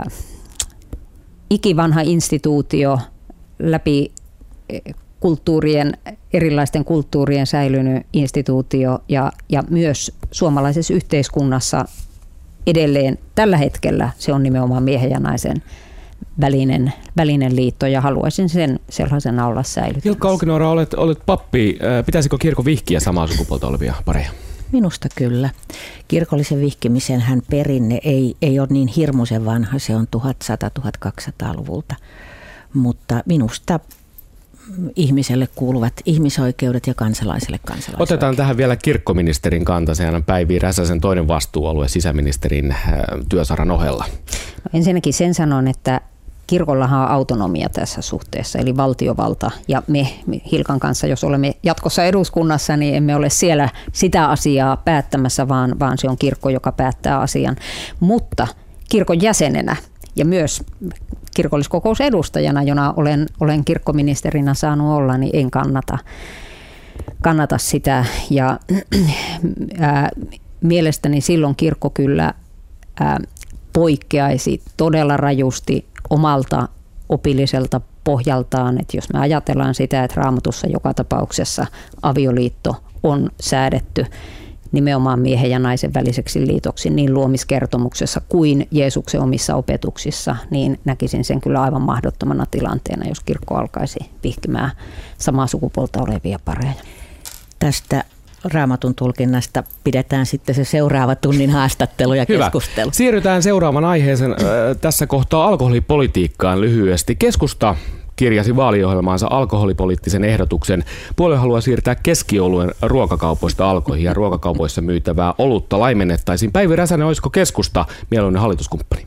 ikivanha instituutio läpi kulttuurien, erilaisten kulttuurien säilynyt instituutio ja, ja myös suomalaisessa yhteiskunnassa edelleen tällä hetkellä se on nimenomaan miehen ja naisen välinen, välinen liitto ja haluaisin sen sellaisena olla säilyttämässä. Hilkka Olkinuora, olet, olet pappi. Pitäisikö kirkon vihkiä samaa sukupuolta olevia pareja? Minusta kyllä. Kirkollisen vihkimisen hän perinne ei, ei ole niin hirmuisen vanha, se on tuhatsata-tuhatkaksisataaluvulta, mutta minusta ihmiselle kuuluvat ihmisoikeudet ja kansalaiselle kansalaisoikeudet. Otetaan tähän vielä kirkkoministerin kanta. Sehän on Päivi Räsäsen toinen vastuualue sisäministerin työsaran ohella. No ensinnäkin sen sanon, että kirkollahan on autonomia tässä suhteessa, eli valtiovalta. Ja me Hilkan kanssa, jos olemme jatkossa eduskunnassa, niin emme ole siellä sitä asiaa päättämässä, vaan, vaan se on kirkko, joka päättää asian. Mutta kirkon jäsenenä ja myös kirkolliskokousedustajana, jona olen, olen kirkkoministerinä saanut olla, niin en kannata, kannata sitä. Ja ää, mielestäni silloin kirkko kyllä ää, poikkeaisi todella rajusti omalta opilliselta pohjaltaan. Että jos me ajatellaan sitä, että Raamatussa joka tapauksessa avioliitto on säädetty nimenomaan miehen ja naisen väliseksi liitoksi niin luomiskertomuksessa kuin Jeesuksen omissa opetuksissa, niin näkisin sen kyllä aivan mahdottomana tilanteena, jos kirkko alkaisi vihkimään samaa sukupuolta olevia pareja. Tästä Raamatun tulkinnasta pidetään sitten se seuraava tunnin haastattelu ja Hyvä. keskustelu. Siirrytään seuraavan aiheeseen äh, tässä kohtaa alkoholipolitiikkaan lyhyesti. Keskusta kirjasi vaaliohjelmaansa alkoholipoliittisen ehdotuksen. Puolue haluaa siirtää keskioluen ruokakaupoista alkoihin ja ruokakaupoissa myytävää olutta laimennettaisiin. Päivi Räsänen, olisiko keskusta mieluinen hallituskumppani?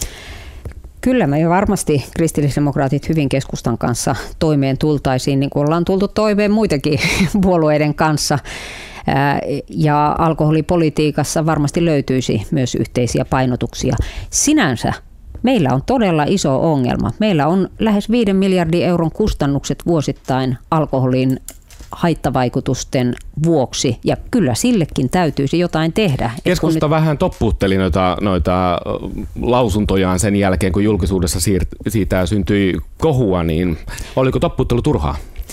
Kyllä me varmasti kristillisdemokraatit hyvin keskustan kanssa toimeen tultaisiin, niin kuin ollaan tultu toimeen muitakin puolueiden kanssa. Ja alkoholipolitiikassa varmasti löytyisi myös yhteisiä painotuksia. Sinänsä meillä on todella iso ongelma. Meillä on lähes viiden miljardin euron kustannukset vuosittain alkoholin haittavaikutusten vuoksi, ja kyllä sillekin täytyisi jotain tehdä. Keskusta nyt vähän toppuutteli noita, noita lausuntojaan sen jälkeen, kun julkisuudessa siir- siitä syntyi kohua, niin oliko toppuuttelu turhaa?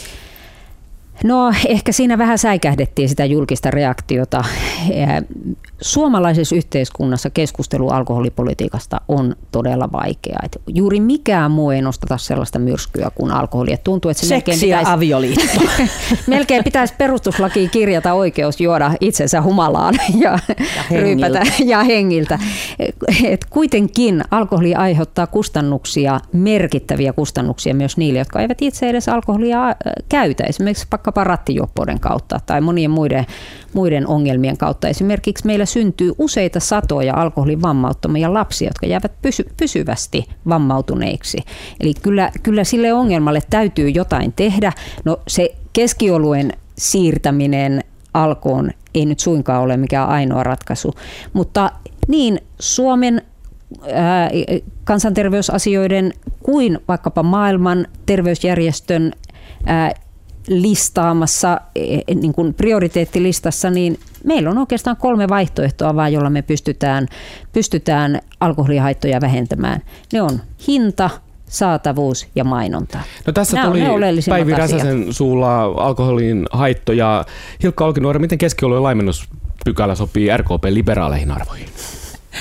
No ehkä siinä vähän säikähdettiin sitä julkista reaktiota. Suomalaisessa yhteiskunnassa keskustelu alkoholipolitiikasta on todella vaikeaa. Et juuri mikään muu ei nostata sellaista myrskyä kuin alkoholi. Et tuntuu, että se seksi ja avioliitto. melkein pitäisi perustuslakiin kirjata oikeus juoda itsensä humalaan ja, ja ryypätä ja hengiltä. Et kuitenkin alkoholi aiheuttaa kustannuksia, merkittäviä kustannuksia myös niille, jotka eivät itse edes alkoholia käytä. Esimerkiksi vaikkapa rattijuoppouden kautta tai monien muiden, muiden ongelmien kautta. Esimerkiksi meillä syntyy useita satoja alkoholin vammauttamia lapsia, jotka jäävät pysy, pysyvästi vammautuneiksi. Eli kyllä, kyllä sille ongelmalle täytyy jotain tehdä. No se keskioluen siirtäminen alkoon ei nyt suinkaan ole mikään ainoa ratkaisu, mutta niin Suomen ää, kansanterveysasioiden kuin vaikkapa maailman terveysjärjestön ää, listaamassa niin kuin prioriteettilistassa, niin meillä on oikeastaan kolme vaihtoehtoa vaan, jolla me pystytään, pystytään alkoholihaittoja vähentämään. Ne on hinta, saatavuus ja mainonta. No tässä Nämä tuli Päivi Räsäsen suulla alkoholin haittoja. Hilkka Olkinuora, miten keskioluen laimennuspykälä sopii R K P:n liberaaleihin arvoihin?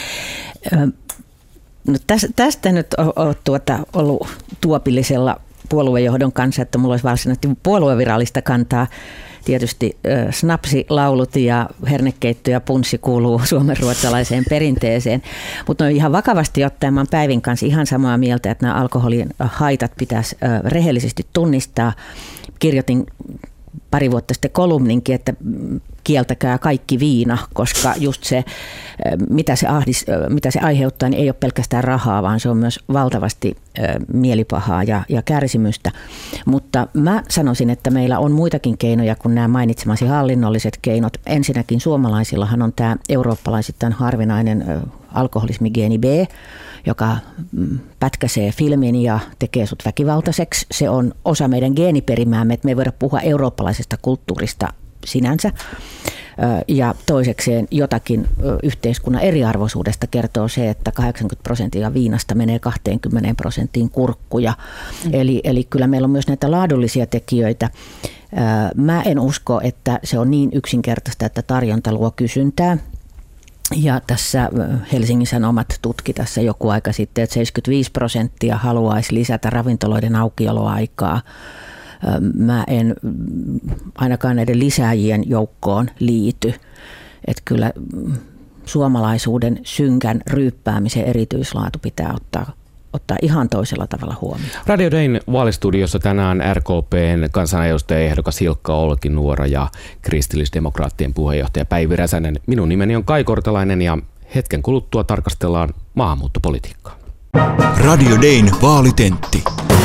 No tästä nyt on, on tuota, ollut tuopillisella puoluejohdon kanssa, että mulla olisi varsinaisesti puoluevirallista kantaa. Tietysti äh, snapsilaulut ja hernekeitto ja punssi kuuluu suomenruotsalaiseen perinteeseen. Mutta no ihan vakavasti ottaen mä oon Päivin kanssa ihan samaa mieltä, että nämä alkoholin haitat pitäisi äh, rehellisesti tunnistaa. Kirjoitin pari vuotta sitten kolumninkin, että kieltäkää kaikki viina, koska just se, mitä se, ahdis, mitä se aiheuttaa, niin ei ole pelkästään rahaa, vaan se on myös valtavasti mielipahaa ja, ja kärsimystä. Mutta mä sanoisin, että meillä on muitakin keinoja kuin nämä mainitsemasi hallinnolliset keinot. Ensinnäkin suomalaisillahan on tämä eurooppalaisittain harvinainen alkoholismi geeni B, joka pätkäsee filmin ja tekee sut väkivaltaiseksi. Se on osa meidän geeniperimäämme, että me ei voida puhua eurooppalaisesta kulttuurista sinänsä. Ja toisekseen jotakin yhteiskunnan eriarvoisuudesta kertoo se, että kahdeksankymmentä prosenttia viinasta menee kaksikymmentä prosenttiin kurkkuja. Mm. Eli, eli kyllä meillä on myös näitä laadullisia tekijöitä. Mä en usko, että se on niin yksinkertaista, että tarjonta luo kysyntää. Ja tässä Helsingin Sanomat tutki tässä joku aika sitten, että seitsemänkymmentäviisi prosenttia haluaisi lisätä ravintoloiden aukioloaikaa. Mä en ainakaan näiden lisääjien joukkoon liity. Että kyllä suomalaisuuden synkän ryyppäämisen erityislaatu pitää ottaa, ottaa ihan toisella tavalla huomioon. Radio Dayn vaalistudiossa tänään R K P:n kansanedustajaehdokas Hilkka Olkinuora ja kristillisdemokraattien puheenjohtaja Päivi Räsänen. Minun nimeni on Kai Kortelainen ja hetken kuluttua tarkastellaan maahanmuuttopolitiikkaa. Radio Dayn vaalitentti.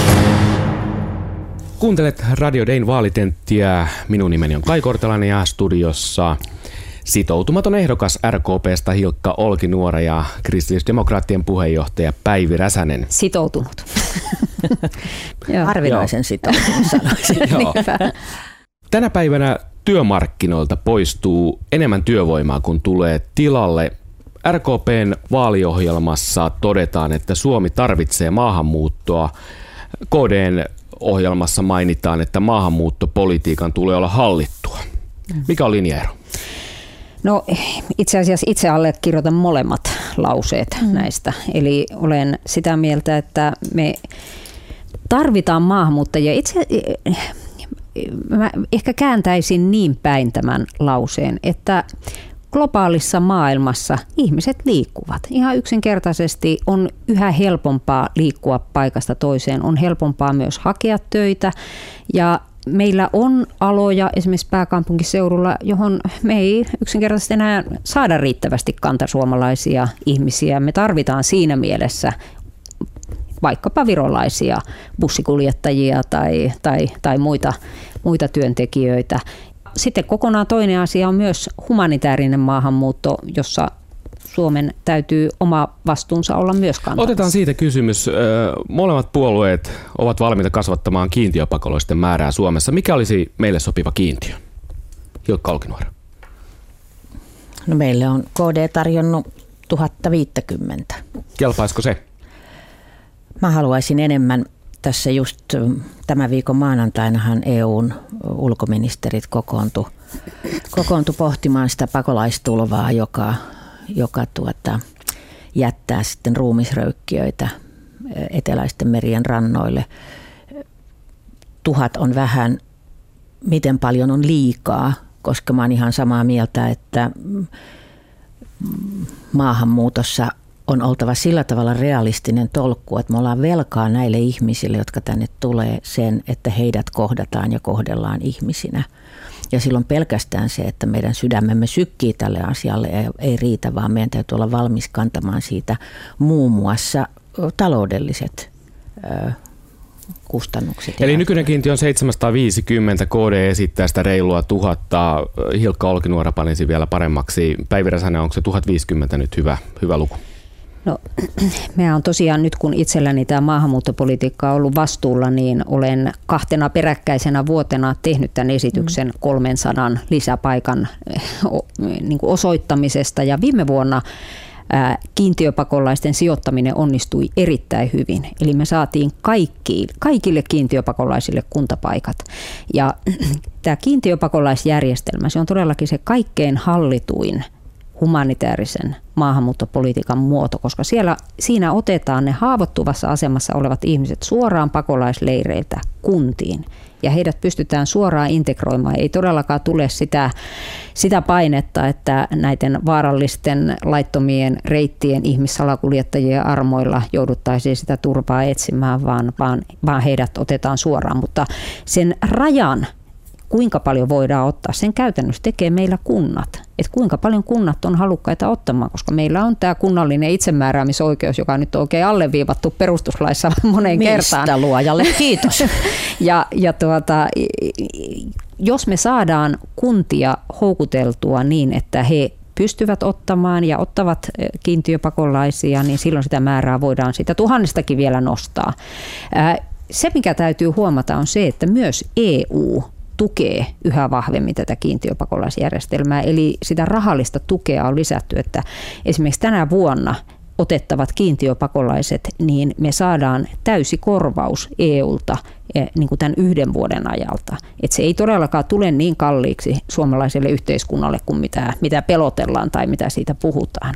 Kuuntelet Radio Dayn vaalitenttiä. Minun nimeni on Kai Kortelainen ja studiossa sitoutumaton ehdokas R K P:stä Hilkka Olkinuora ja kristillisdemokraattien puheenjohtaja Päivi Räsänen. Sitoutunut. Harvinaisen sitoutunut sanoisin. Tänä päivänä työmarkkinoilta poistuu enemmän työvoimaa kuin tulee tilalle. R K P:n vaaliohjelmassa todetaan, että Suomi tarvitsee maahanmuuttoa. K D:n ohjelmassa mainitaan, että maahanmuuttopolitiikan tulee olla hallittua. Mikä on linjaero? No itse asiassa itse allekirjoitan molemmat lauseet mm. näistä. Eli olen sitä mieltä, että me tarvitaan maahanmuuttajia. Itse mä ehkä kääntäisin niin päin tämän lauseen, että globaalissa maailmassa ihmiset liikkuvat. Ihan yksinkertaisesti on yhä helpompaa liikkua paikasta toiseen. On helpompaa myös hakea töitä ja meillä on aloja esimerkiksi pääkaupunkiseudulla, johon me ei yksinkertaisesti enää saada riittävästi kantasuomalaisia ihmisiä. Me tarvitaan siinä mielessä vaikkapa virolaisia bussikuljettajia tai, tai, tai muita, muita työntekijöitä. Sitten kokonaan toinen asia on myös humanitaarinen maahanmuutto, jossa Suomen täytyy oma vastuunsa olla myös kantamassa. Otetaan siitä kysymys. Molemmat puolueet ovat valmiita kasvattamaan kiintiöpakolaisten määrää Suomessa. Mikä olisi meille sopiva kiintiö? Hilkka Olkinuora. No meille on K D tarjonnut tuhatta viisikymmentä. Kelpaisiko se? Mä haluaisin enemmän. Tässä just tämän viikon maanantainahan E U:n ulkoministerit kokoontu, kokoontu pohtimaan sitä pakolaistulvaa, joka, joka tuota, jättää sitten ruumisröykkiöitä eteläisten merien rannoille. Tuhat on vähän, miten paljon on liikaa, koska mä oon ihan samaa mieltä, että maahanmuutossa on oltava sillä tavalla realistinen tolkku, että me ollaan velkaa näille ihmisille, jotka tänne tulee sen, että heidät kohdataan ja kohdellaan ihmisinä. Ja silloin pelkästään se, että meidän sydämemme sykkii tälle asialle ei, ei riitä, vaan meidän täytyy olla valmis kantamaan siitä muun muassa taloudelliset ö, kustannukset. Eli nykyinen kiintiö on seitsemänsataaviisikymmentä, K D esittää sitä reilua tuhatta. Hilkka Olkinuora panisi vielä paremmaksi. Päivi Räsänen, onko se tuhat viisikymmentä nyt hyvä, hyvä luku? No, mehän on tosiaan nyt, kun itselläni tämä maahanmuuttopolitiikka on ollut vastuulla, niin olen kahtena peräkkäisenä vuotena tehnyt tämän esityksen kolmensadan lisäpaikan niin kuin osoittamisesta. Ja viime vuonna ää, kiintiöpakolaisten sijoittaminen onnistui erittäin hyvin. Eli me saatiin kaikki, kaikille kiintiöpakolaisille kuntapaikat. Ja tämä kiintiöpakolaisjärjestelmä, se on todellakin se kaikkein hallituin humanitaarisen maahanmuuttopolitiikan muoto, koska siellä, siinä otetaan ne haavoittuvassa asemassa olevat ihmiset suoraan pakolaisleireiltä kuntiin ja heidät pystytään suoraan integroimaan. Ei todellakaan tule sitä, sitä painetta, että näiden vaarallisten laittomien reittien ihmissalakuljettajien armoilla jouduttaisiin sitä turvaa etsimään, vaan, vaan, vaan heidät otetaan suoraan. Mutta sen rajan, kuinka paljon voidaan ottaa, sen käytännössä tekee meillä kunnat. Että kuinka paljon kunnat on halukkaita ottamaan, koska meillä on tämä kunnallinen itsemääräämisoikeus, joka nyt on oikein alleviivattu perustuslaissa moneen Mistä kertaan. Mistä luojalle kiitos. ja, ja tuota, jos me saadaan kuntia houkuteltua niin, että he pystyvät ottamaan ja ottavat kiintiöpakolaisia, niin silloin sitä määrää voidaan siitä tuhannestakin vielä nostaa. Se, mikä täytyy huomata, on se, että myös E U tukee yhä vahvemmin tätä kiintiöpakolaisjärjestelmää, eli sitä rahallista tukea on lisätty, että esimerkiksi tänä vuonna otettavat kiintiöpakolaiset, niin me saadaan täysi korvaus E U:lta niin kuin tämän yhden vuoden ajalta. Että se ei todellakaan tule niin kalliiksi suomalaiselle yhteiskunnalle kuin mitä, mitä pelotellaan tai mitä siitä puhutaan.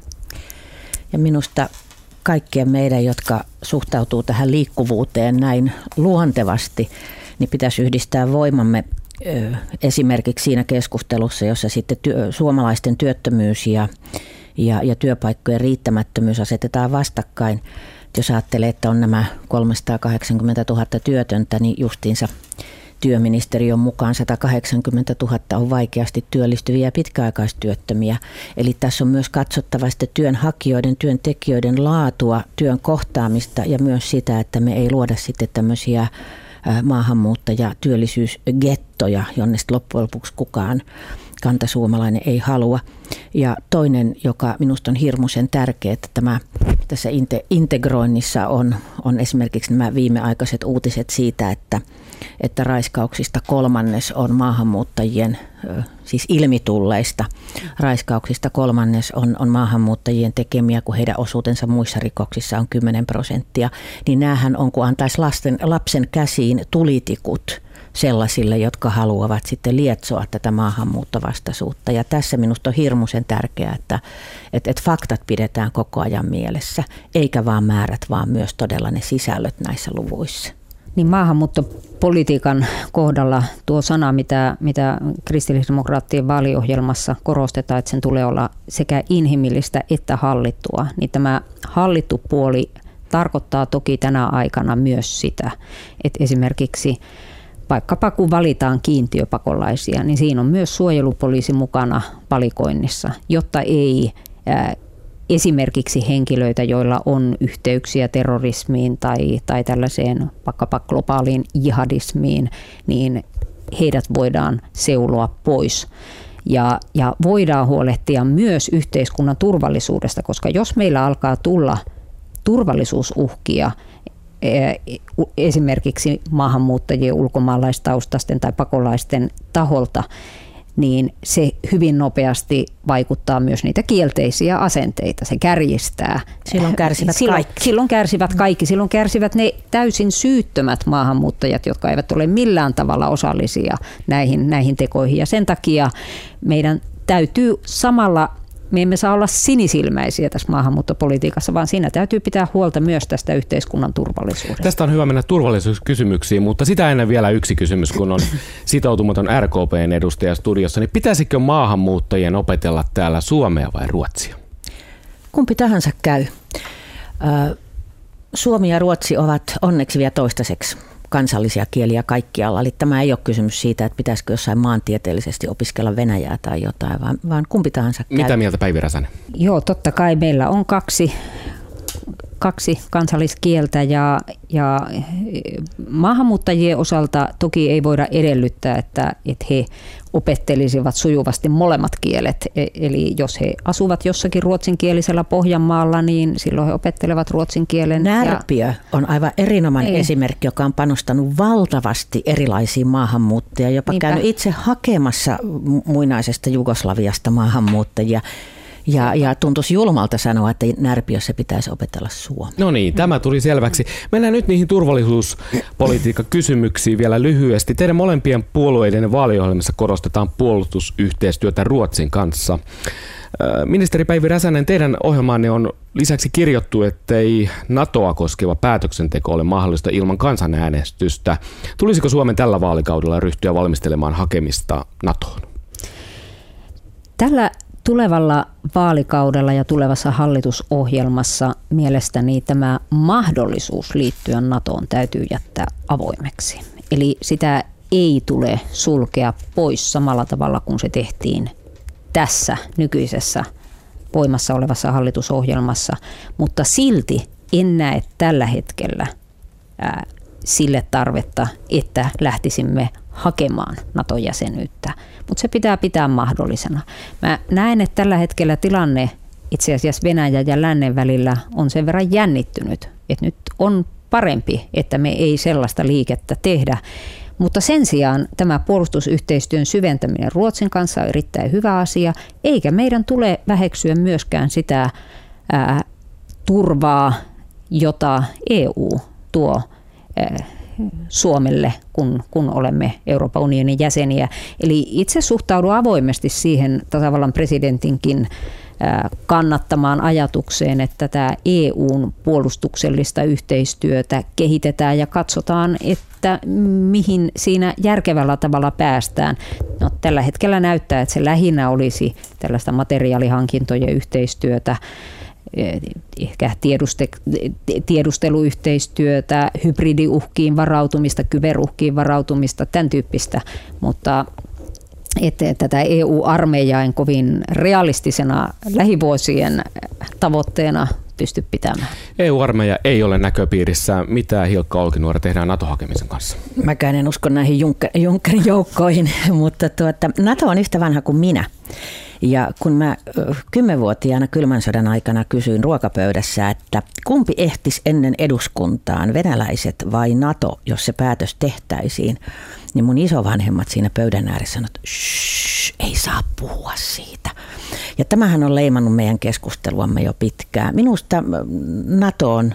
Ja minusta kaikkien meidän, jotka suhtautuu tähän liikkuvuuteen näin luontevasti, niin pitäisi yhdistää voimamme esimerkiksi siinä keskustelussa, jossa sitten työ, suomalaisten työttömyys ja, ja, ja työpaikkojen riittämättömyys asetetaan vastakkain. Jos ajattelee, että on nämä kolmesataakahdeksankymmentätuhatta työtöntä, niin justiinsa työministeriön mukaan sata kahdeksankymmentätuhatta on vaikeasti työllistyviä pitkäaikaistyöttömiä. Eli tässä on myös katsottava sitten työnhakijoiden, työntekijöiden laatua, työn kohtaamista ja myös sitä, että me ei luoda sitten tämmöisiä maahanmuuttaja työllisyysgettoja, jonne loppujen lopuksi kukaan kantasuomalainen ei halua. Ja toinen, joka minusta on hirmuisen tärkeä, että tämä, tässä integroinnissa on, on esimerkiksi nämä viimeaikaiset uutiset siitä, että, että raiskauksista kolmannes on maahanmuuttajien, siis ilmitulleista raiskauksista kolmannes on, on maahanmuuttajien tekemiä, kun heidän osuutensa muissa rikoksissa on kymmenen prosenttia. Niin näähän on, kun antaisi lasten, lapsen käsiin tulitikut sellaisille, jotka haluavat sitten lietsoa tätä maahanmuuttovastaisuutta. Ja tässä minusta on hirmuisen tärkeää, että, että, että faktat pidetään koko ajan mielessä, eikä vaan määrät, vaan myös todella ne sisällöt näissä luvuissa. Niin maahanmuuttopolitiikan kohdalla tuo sana, mitä, mitä kristillisdemokraattien vaaliohjelmassa korostetaan, että sen tulee olla sekä inhimillistä että hallittua, niin tämä hallittu puoli tarkoittaa toki tänä aikana myös sitä, että esimerkiksi vaikkapa kun valitaan kiintiöpakolaisia, niin siinä on myös suojelupoliisi mukana valikoinnissa, jotta ei ää, esimerkiksi henkilöitä, joilla on yhteyksiä terrorismiin tai, tai tällaiseen vaikkapa globaaliin jihadismiin, niin heidät voidaan seuloa pois. Ja, ja voidaan huolehtia myös yhteiskunnan turvallisuudesta, koska jos meillä alkaa tulla turvallisuusuhkia, esimerkiksi maahanmuuttajien, ulkomaalaistaustaisten tai pakolaisten taholta, niin se hyvin nopeasti vaikuttaa myös niitä kielteisiä asenteita. Se kärjistää. Silloin kärsivät silloin, kaikki. Silloin kärsivät kaikki. Silloin kärsivät ne täysin syyttömät maahanmuuttajat, jotka eivät ole millään tavalla osallisia näihin, näihin tekoihin. Ja sen takia meidän täytyy samalla, me emme saa olla sinisilmäisiä tässä maahanmuuttopolitiikassa, vaan siinä täytyy pitää huolta myös tästä yhteiskunnan turvallisuudesta. Tästä on hyvä mennä turvallisuuskysymyksiin, mutta sitä ennen vielä yksi kysymys, kun on sitoutumaton R K P:n edustaja studiossa, niin pitäisikö maahanmuuttajien opetella täällä suomea vai ruotsia? Kumpi tahansa käy. Suomi ja Ruotsi ovat onneksi vielä toistaiseksi kansallisia kieliä kaikkialla. Eli tämä ei ole kysymys siitä, että pitäisikö jossain maantieteellisesti opiskella venäjää tai jotain, vaan, vaan kumpi tahansa käy. Mitä mieltä Päivi Räsänen? Joo, totta kai meillä on kaksi, kaksi kansalliskieltä ja, ja maahanmuuttajien osalta toki ei voida edellyttää, että, että he opettelisivat sujuvasti molemmat kielet. Eli jos he asuvat jossakin ruotsinkielisellä Pohjanmaalla, niin silloin he opettelevat ruotsin kielen. Närpiö ja on aivan erinomainen ei. esimerkki, joka on panostanut valtavasti erilaisiin maahanmuuttajia, jopa Niinpä. käynyt itse hakemassa muinaisesta Jugoslaviasta maahanmuuttajia. Ja, ja tuntuisi julmalta sanoa, että Närpiössä pitäisi opetella suomea. No niin, tämä tuli selväksi. Mennään nyt niihin turvallisuuspolitiikkakysymyksiin vielä lyhyesti. Teidän molempien puolueiden vaaliohjelmassa korostetaan puolustusyhteistyötä Ruotsin kanssa. Ministeri Päivi Räsänen, teidän ohjelmaanne on lisäksi kirjoittu, ettei NATOa koskeva päätöksenteko ole mahdollista ilman kansanäänestystä. Tulisiko Suomen tällä vaalikaudella ryhtyä valmistelemaan hakemista NATOon? Tällä tulevalla vaalikaudella ja tulevassa hallitusohjelmassa mielestäni tämä mahdollisuus liittyä NATOon täytyy jättää avoimeksi. Eli sitä ei tule sulkea pois samalla tavalla kuin se tehtiin tässä nykyisessä voimassa olevassa hallitusohjelmassa, mutta silti en näe tällä hetkellä ää, sille tarvetta, että lähtisimme hakemaan NATO-jäsenyyttä, mutta se pitää pitää mahdollisena. Mä näen, että tällä hetkellä tilanne itse asiassa Venäjän ja lännen välillä on sen verran jännittynyt, että nyt on parempi, että me ei sellaista liikettä tehdä. Mutta sen sijaan tämä puolustusyhteistyön syventäminen Ruotsin kanssa on erittäin hyvä asia, eikä meidän tule väheksyä myöskään sitä ää, turvaa, jota E U tuo ää, Suomelle, kun, kun olemme Euroopan unionin jäseniä. Eli itse suhtaudun avoimesti siihen tasavallan presidentinkin kannattamaan ajatukseen, että tämä E U:n puolustuksellista yhteistyötä kehitetään ja katsotaan, että mihin siinä järkevällä tavalla päästään. No, tällä hetkellä näyttää, että se lähinnä olisi tällaista materiaalihankintojen yhteistyötä, ehkä tiedusteluyhteistyötä, hybridiuhkiin varautumista, kyberuhkiin varautumista, tämän tyyppistä, mutta että tätä E U-armeijaa en kovin realistisena lähivuosien tavoitteena pysty pitämään. E U-armeija ei ole näköpiirissä. Mitä, Hilkka Olkinuora, tehdään NATO-hakemisen kanssa? Mäkään en usko näihin Junckerin joukkoihin, mutta tuota, NATO on yhtä vanha kuin minä. Ja kun mä kymmenvuotiaana kylmän sodan aikana kysyin ruokapöydässä, että kumpi ehtisi ennen eduskuntaan, venäläiset vai NATO, jos se päätös tehtäisiin, niin mun isovanhemmat siinä pöydän ääressä sanoivat, että shh, ei saa puhua siitä. Ja tämähän on leimannut meidän keskusteluamme jo pitkään. Minusta NATOon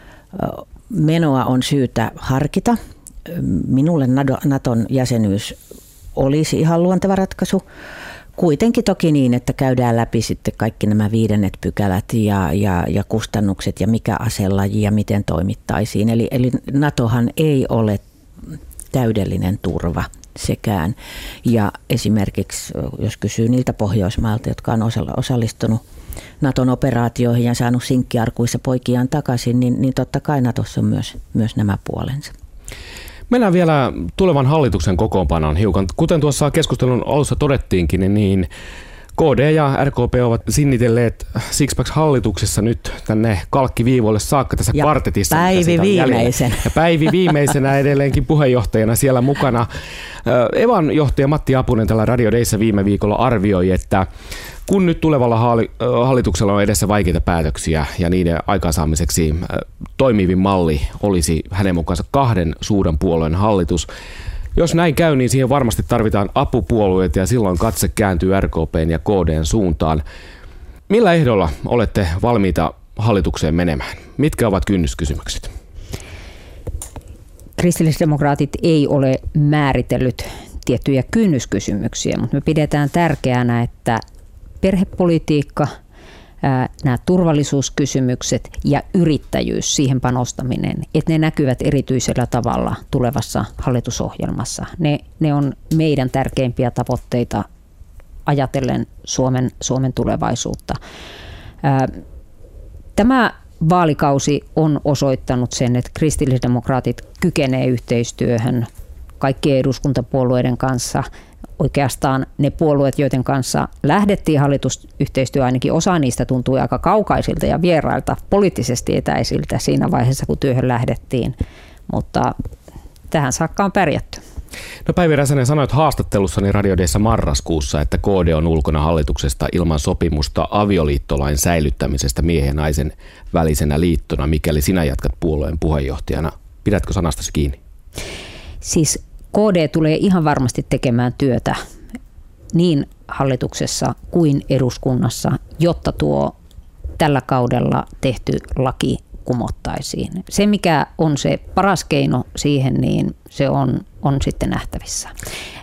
menoa on syytä harkita. Minulle NATOn jäsenyys olisi ihan luonteva ratkaisu. Kuitenkin toki niin, että käydään läpi sitten kaikki nämä viidennet pykälät ja, ja, ja kustannukset ja mikä aselaji ja miten toimittaisiin. Eli, eli NATOhan ei ole täydellinen turva sekään. Ja esimerkiksi, jos kysyy niiltä Pohjoismailta, jotka on osallistunut NATOn operaatioihin ja saanut sinkkiarkuissa poikiaan takaisin, niin, niin totta kai NATOssa on myös, myös nämä puolensa. Mennään vielä tulevan hallituksen kokoonpanoon hiukan. Kuten tuossa keskustelun alussa todettiinkin, niin K D ja R K P ovat sinnitelleet Sixpack-hallituksessa nyt tänne kalkkiviivoille saakka tässä ja kvartetissa. Päivi viimeisen. Ja Päivi viimeisenä edelleenkin puheenjohtajana siellä mukana. Evan johtaja Matti Apunen tällä Radio Dayssä viime viikolla arvioi, että kun nyt tulevalla hallituksella on edessä vaikeita päätöksiä ja niiden aikaansaamiseksi toimivin malli olisi hänen mukaansa kahden suuren puolueen hallitus. Jos näin käy, niin siihen varmasti tarvitaan apupuolueita ja silloin katse kääntyy R K P:n ja K D:n suuntaan. Millä ehdolla olette valmiita hallitukseen menemään? Mitkä ovat kynnyskysymykset? Kristillisdemokraatit ei ole määritellyt tiettyjä kynnyskysymyksiä, mutta me pidetään tärkeänä, että perhepolitiikka, nämä turvallisuuskysymykset ja yrittäjyys, siihen panostaminen, että ne näkyvät erityisellä tavalla tulevassa hallitusohjelmassa. Ne, ne on meidän tärkeimpiä tavoitteita ajatellen Suomen, Suomen tulevaisuutta. Tämä vaalikausi on osoittanut sen, että kristillisdemokraatit kykenee yhteistyöhön kaikkien eduskuntapuolueiden kanssa. Oikeastaan ne puolueet, joiden kanssa lähdettiin hallitusyhteistyö, ainakin osa niistä tuntui aika kaukaisilta ja vierailta, poliittisesti etäisiltä siinä vaiheessa, kun työhön lähdettiin, mutta tähän saakka on pärjätty. No Päivi Räsänen, sanoit haastattelussani Radio Dayssä marraskuussa, että K D on ulkona hallituksesta ilman sopimusta avioliittolain säilyttämisestä miehen ja naisen välisenä liittona, mikäli sinä jatkat puolueen puheenjohtajana. Pidätkö sanastasi kiinni? Siis K D tulee ihan varmasti tekemään työtä niin hallituksessa kuin eduskunnassa, jotta tuo tällä kaudella tehty laki kumottaisiin. Se, mikä on se paras keino siihen, niin se on, on sitten nähtävissä.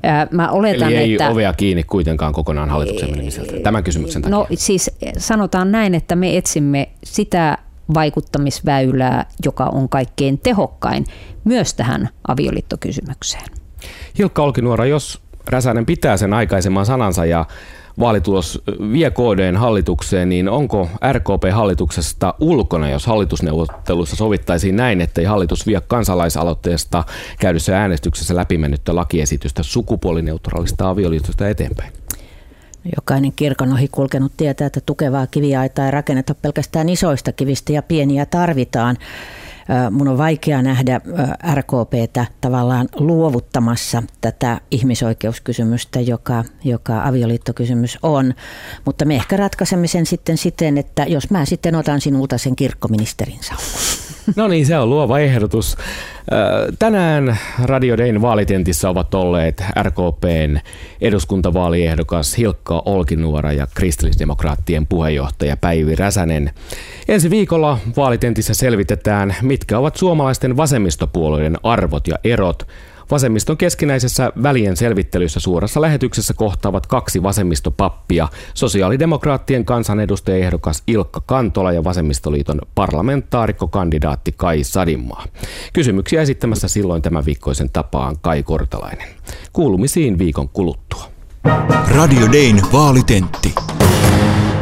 Mä oletan, Eli ei että ovea kiinni kuitenkaan kokonaan hallituksen menemiseltä tämän kysymyksen takia. No siis sanotaan näin, että me etsimme sitä vaikuttamisväylää, joka on kaikkein tehokkain myös tähän avioliittokysymykseen. Hilkka Olkinuora, jos Räsänen pitää sen aikaisemman sanansa ja vaalitulos vie K D:n hallitukseen, niin onko R K P-hallituksesta ulkona, jos hallitusneuvottelussa sovittaisiin näin, ettei hallitus vie kansalaisaloitteesta käydyssä äänestyksessä läpimennyttä lakiesitystä sukupuolineutraalista avioliitosta eteenpäin? Jokainen kirkon ohi kulkenut tietää, että tukevaa kiviaitaa ei rakenneta pelkästään isoista kivistä ja pieniä tarvitaan. Mun on vaikea nähdä R K P:tä tavallaan luovuttamassa tätä ihmisoikeuskysymystä, joka, joka avioliittokysymys on. Mutta me ehkä ratkaisemme sen sitten siten, että jos mä sitten otan sinulta sen kirkkoministerin salkun. No niin, se on luova ehdotus. Tänään Radio Dayn vaalitentissä ovat olleet R K P:n eduskuntavaaliehdokas Hilkka Olkinuora ja kristillisdemokraattien puheenjohtaja Päivi Räsänen. Ensi viikolla vaalitentissä selvitetään, mitkä ovat suomalaisten vasemmistopuolueiden arvot ja erot. Vasemmiston keskinäisessä välien selvittelyssä suorassa lähetyksessä kohtaavat kaksi vasemmistopappia, sosiaalidemokraattien kansanedustajaehdokas Ilkka Kantola ja vasemmistoliiton parlamentaarikkokandidaatti Kai Sadinmaa. Kysymyksiä esittämässä silloin tämän viikkoisen tapaan Kai Kortalainen. Kuulumisiin viikon kuluttua. Radio Dayn vaalitentti.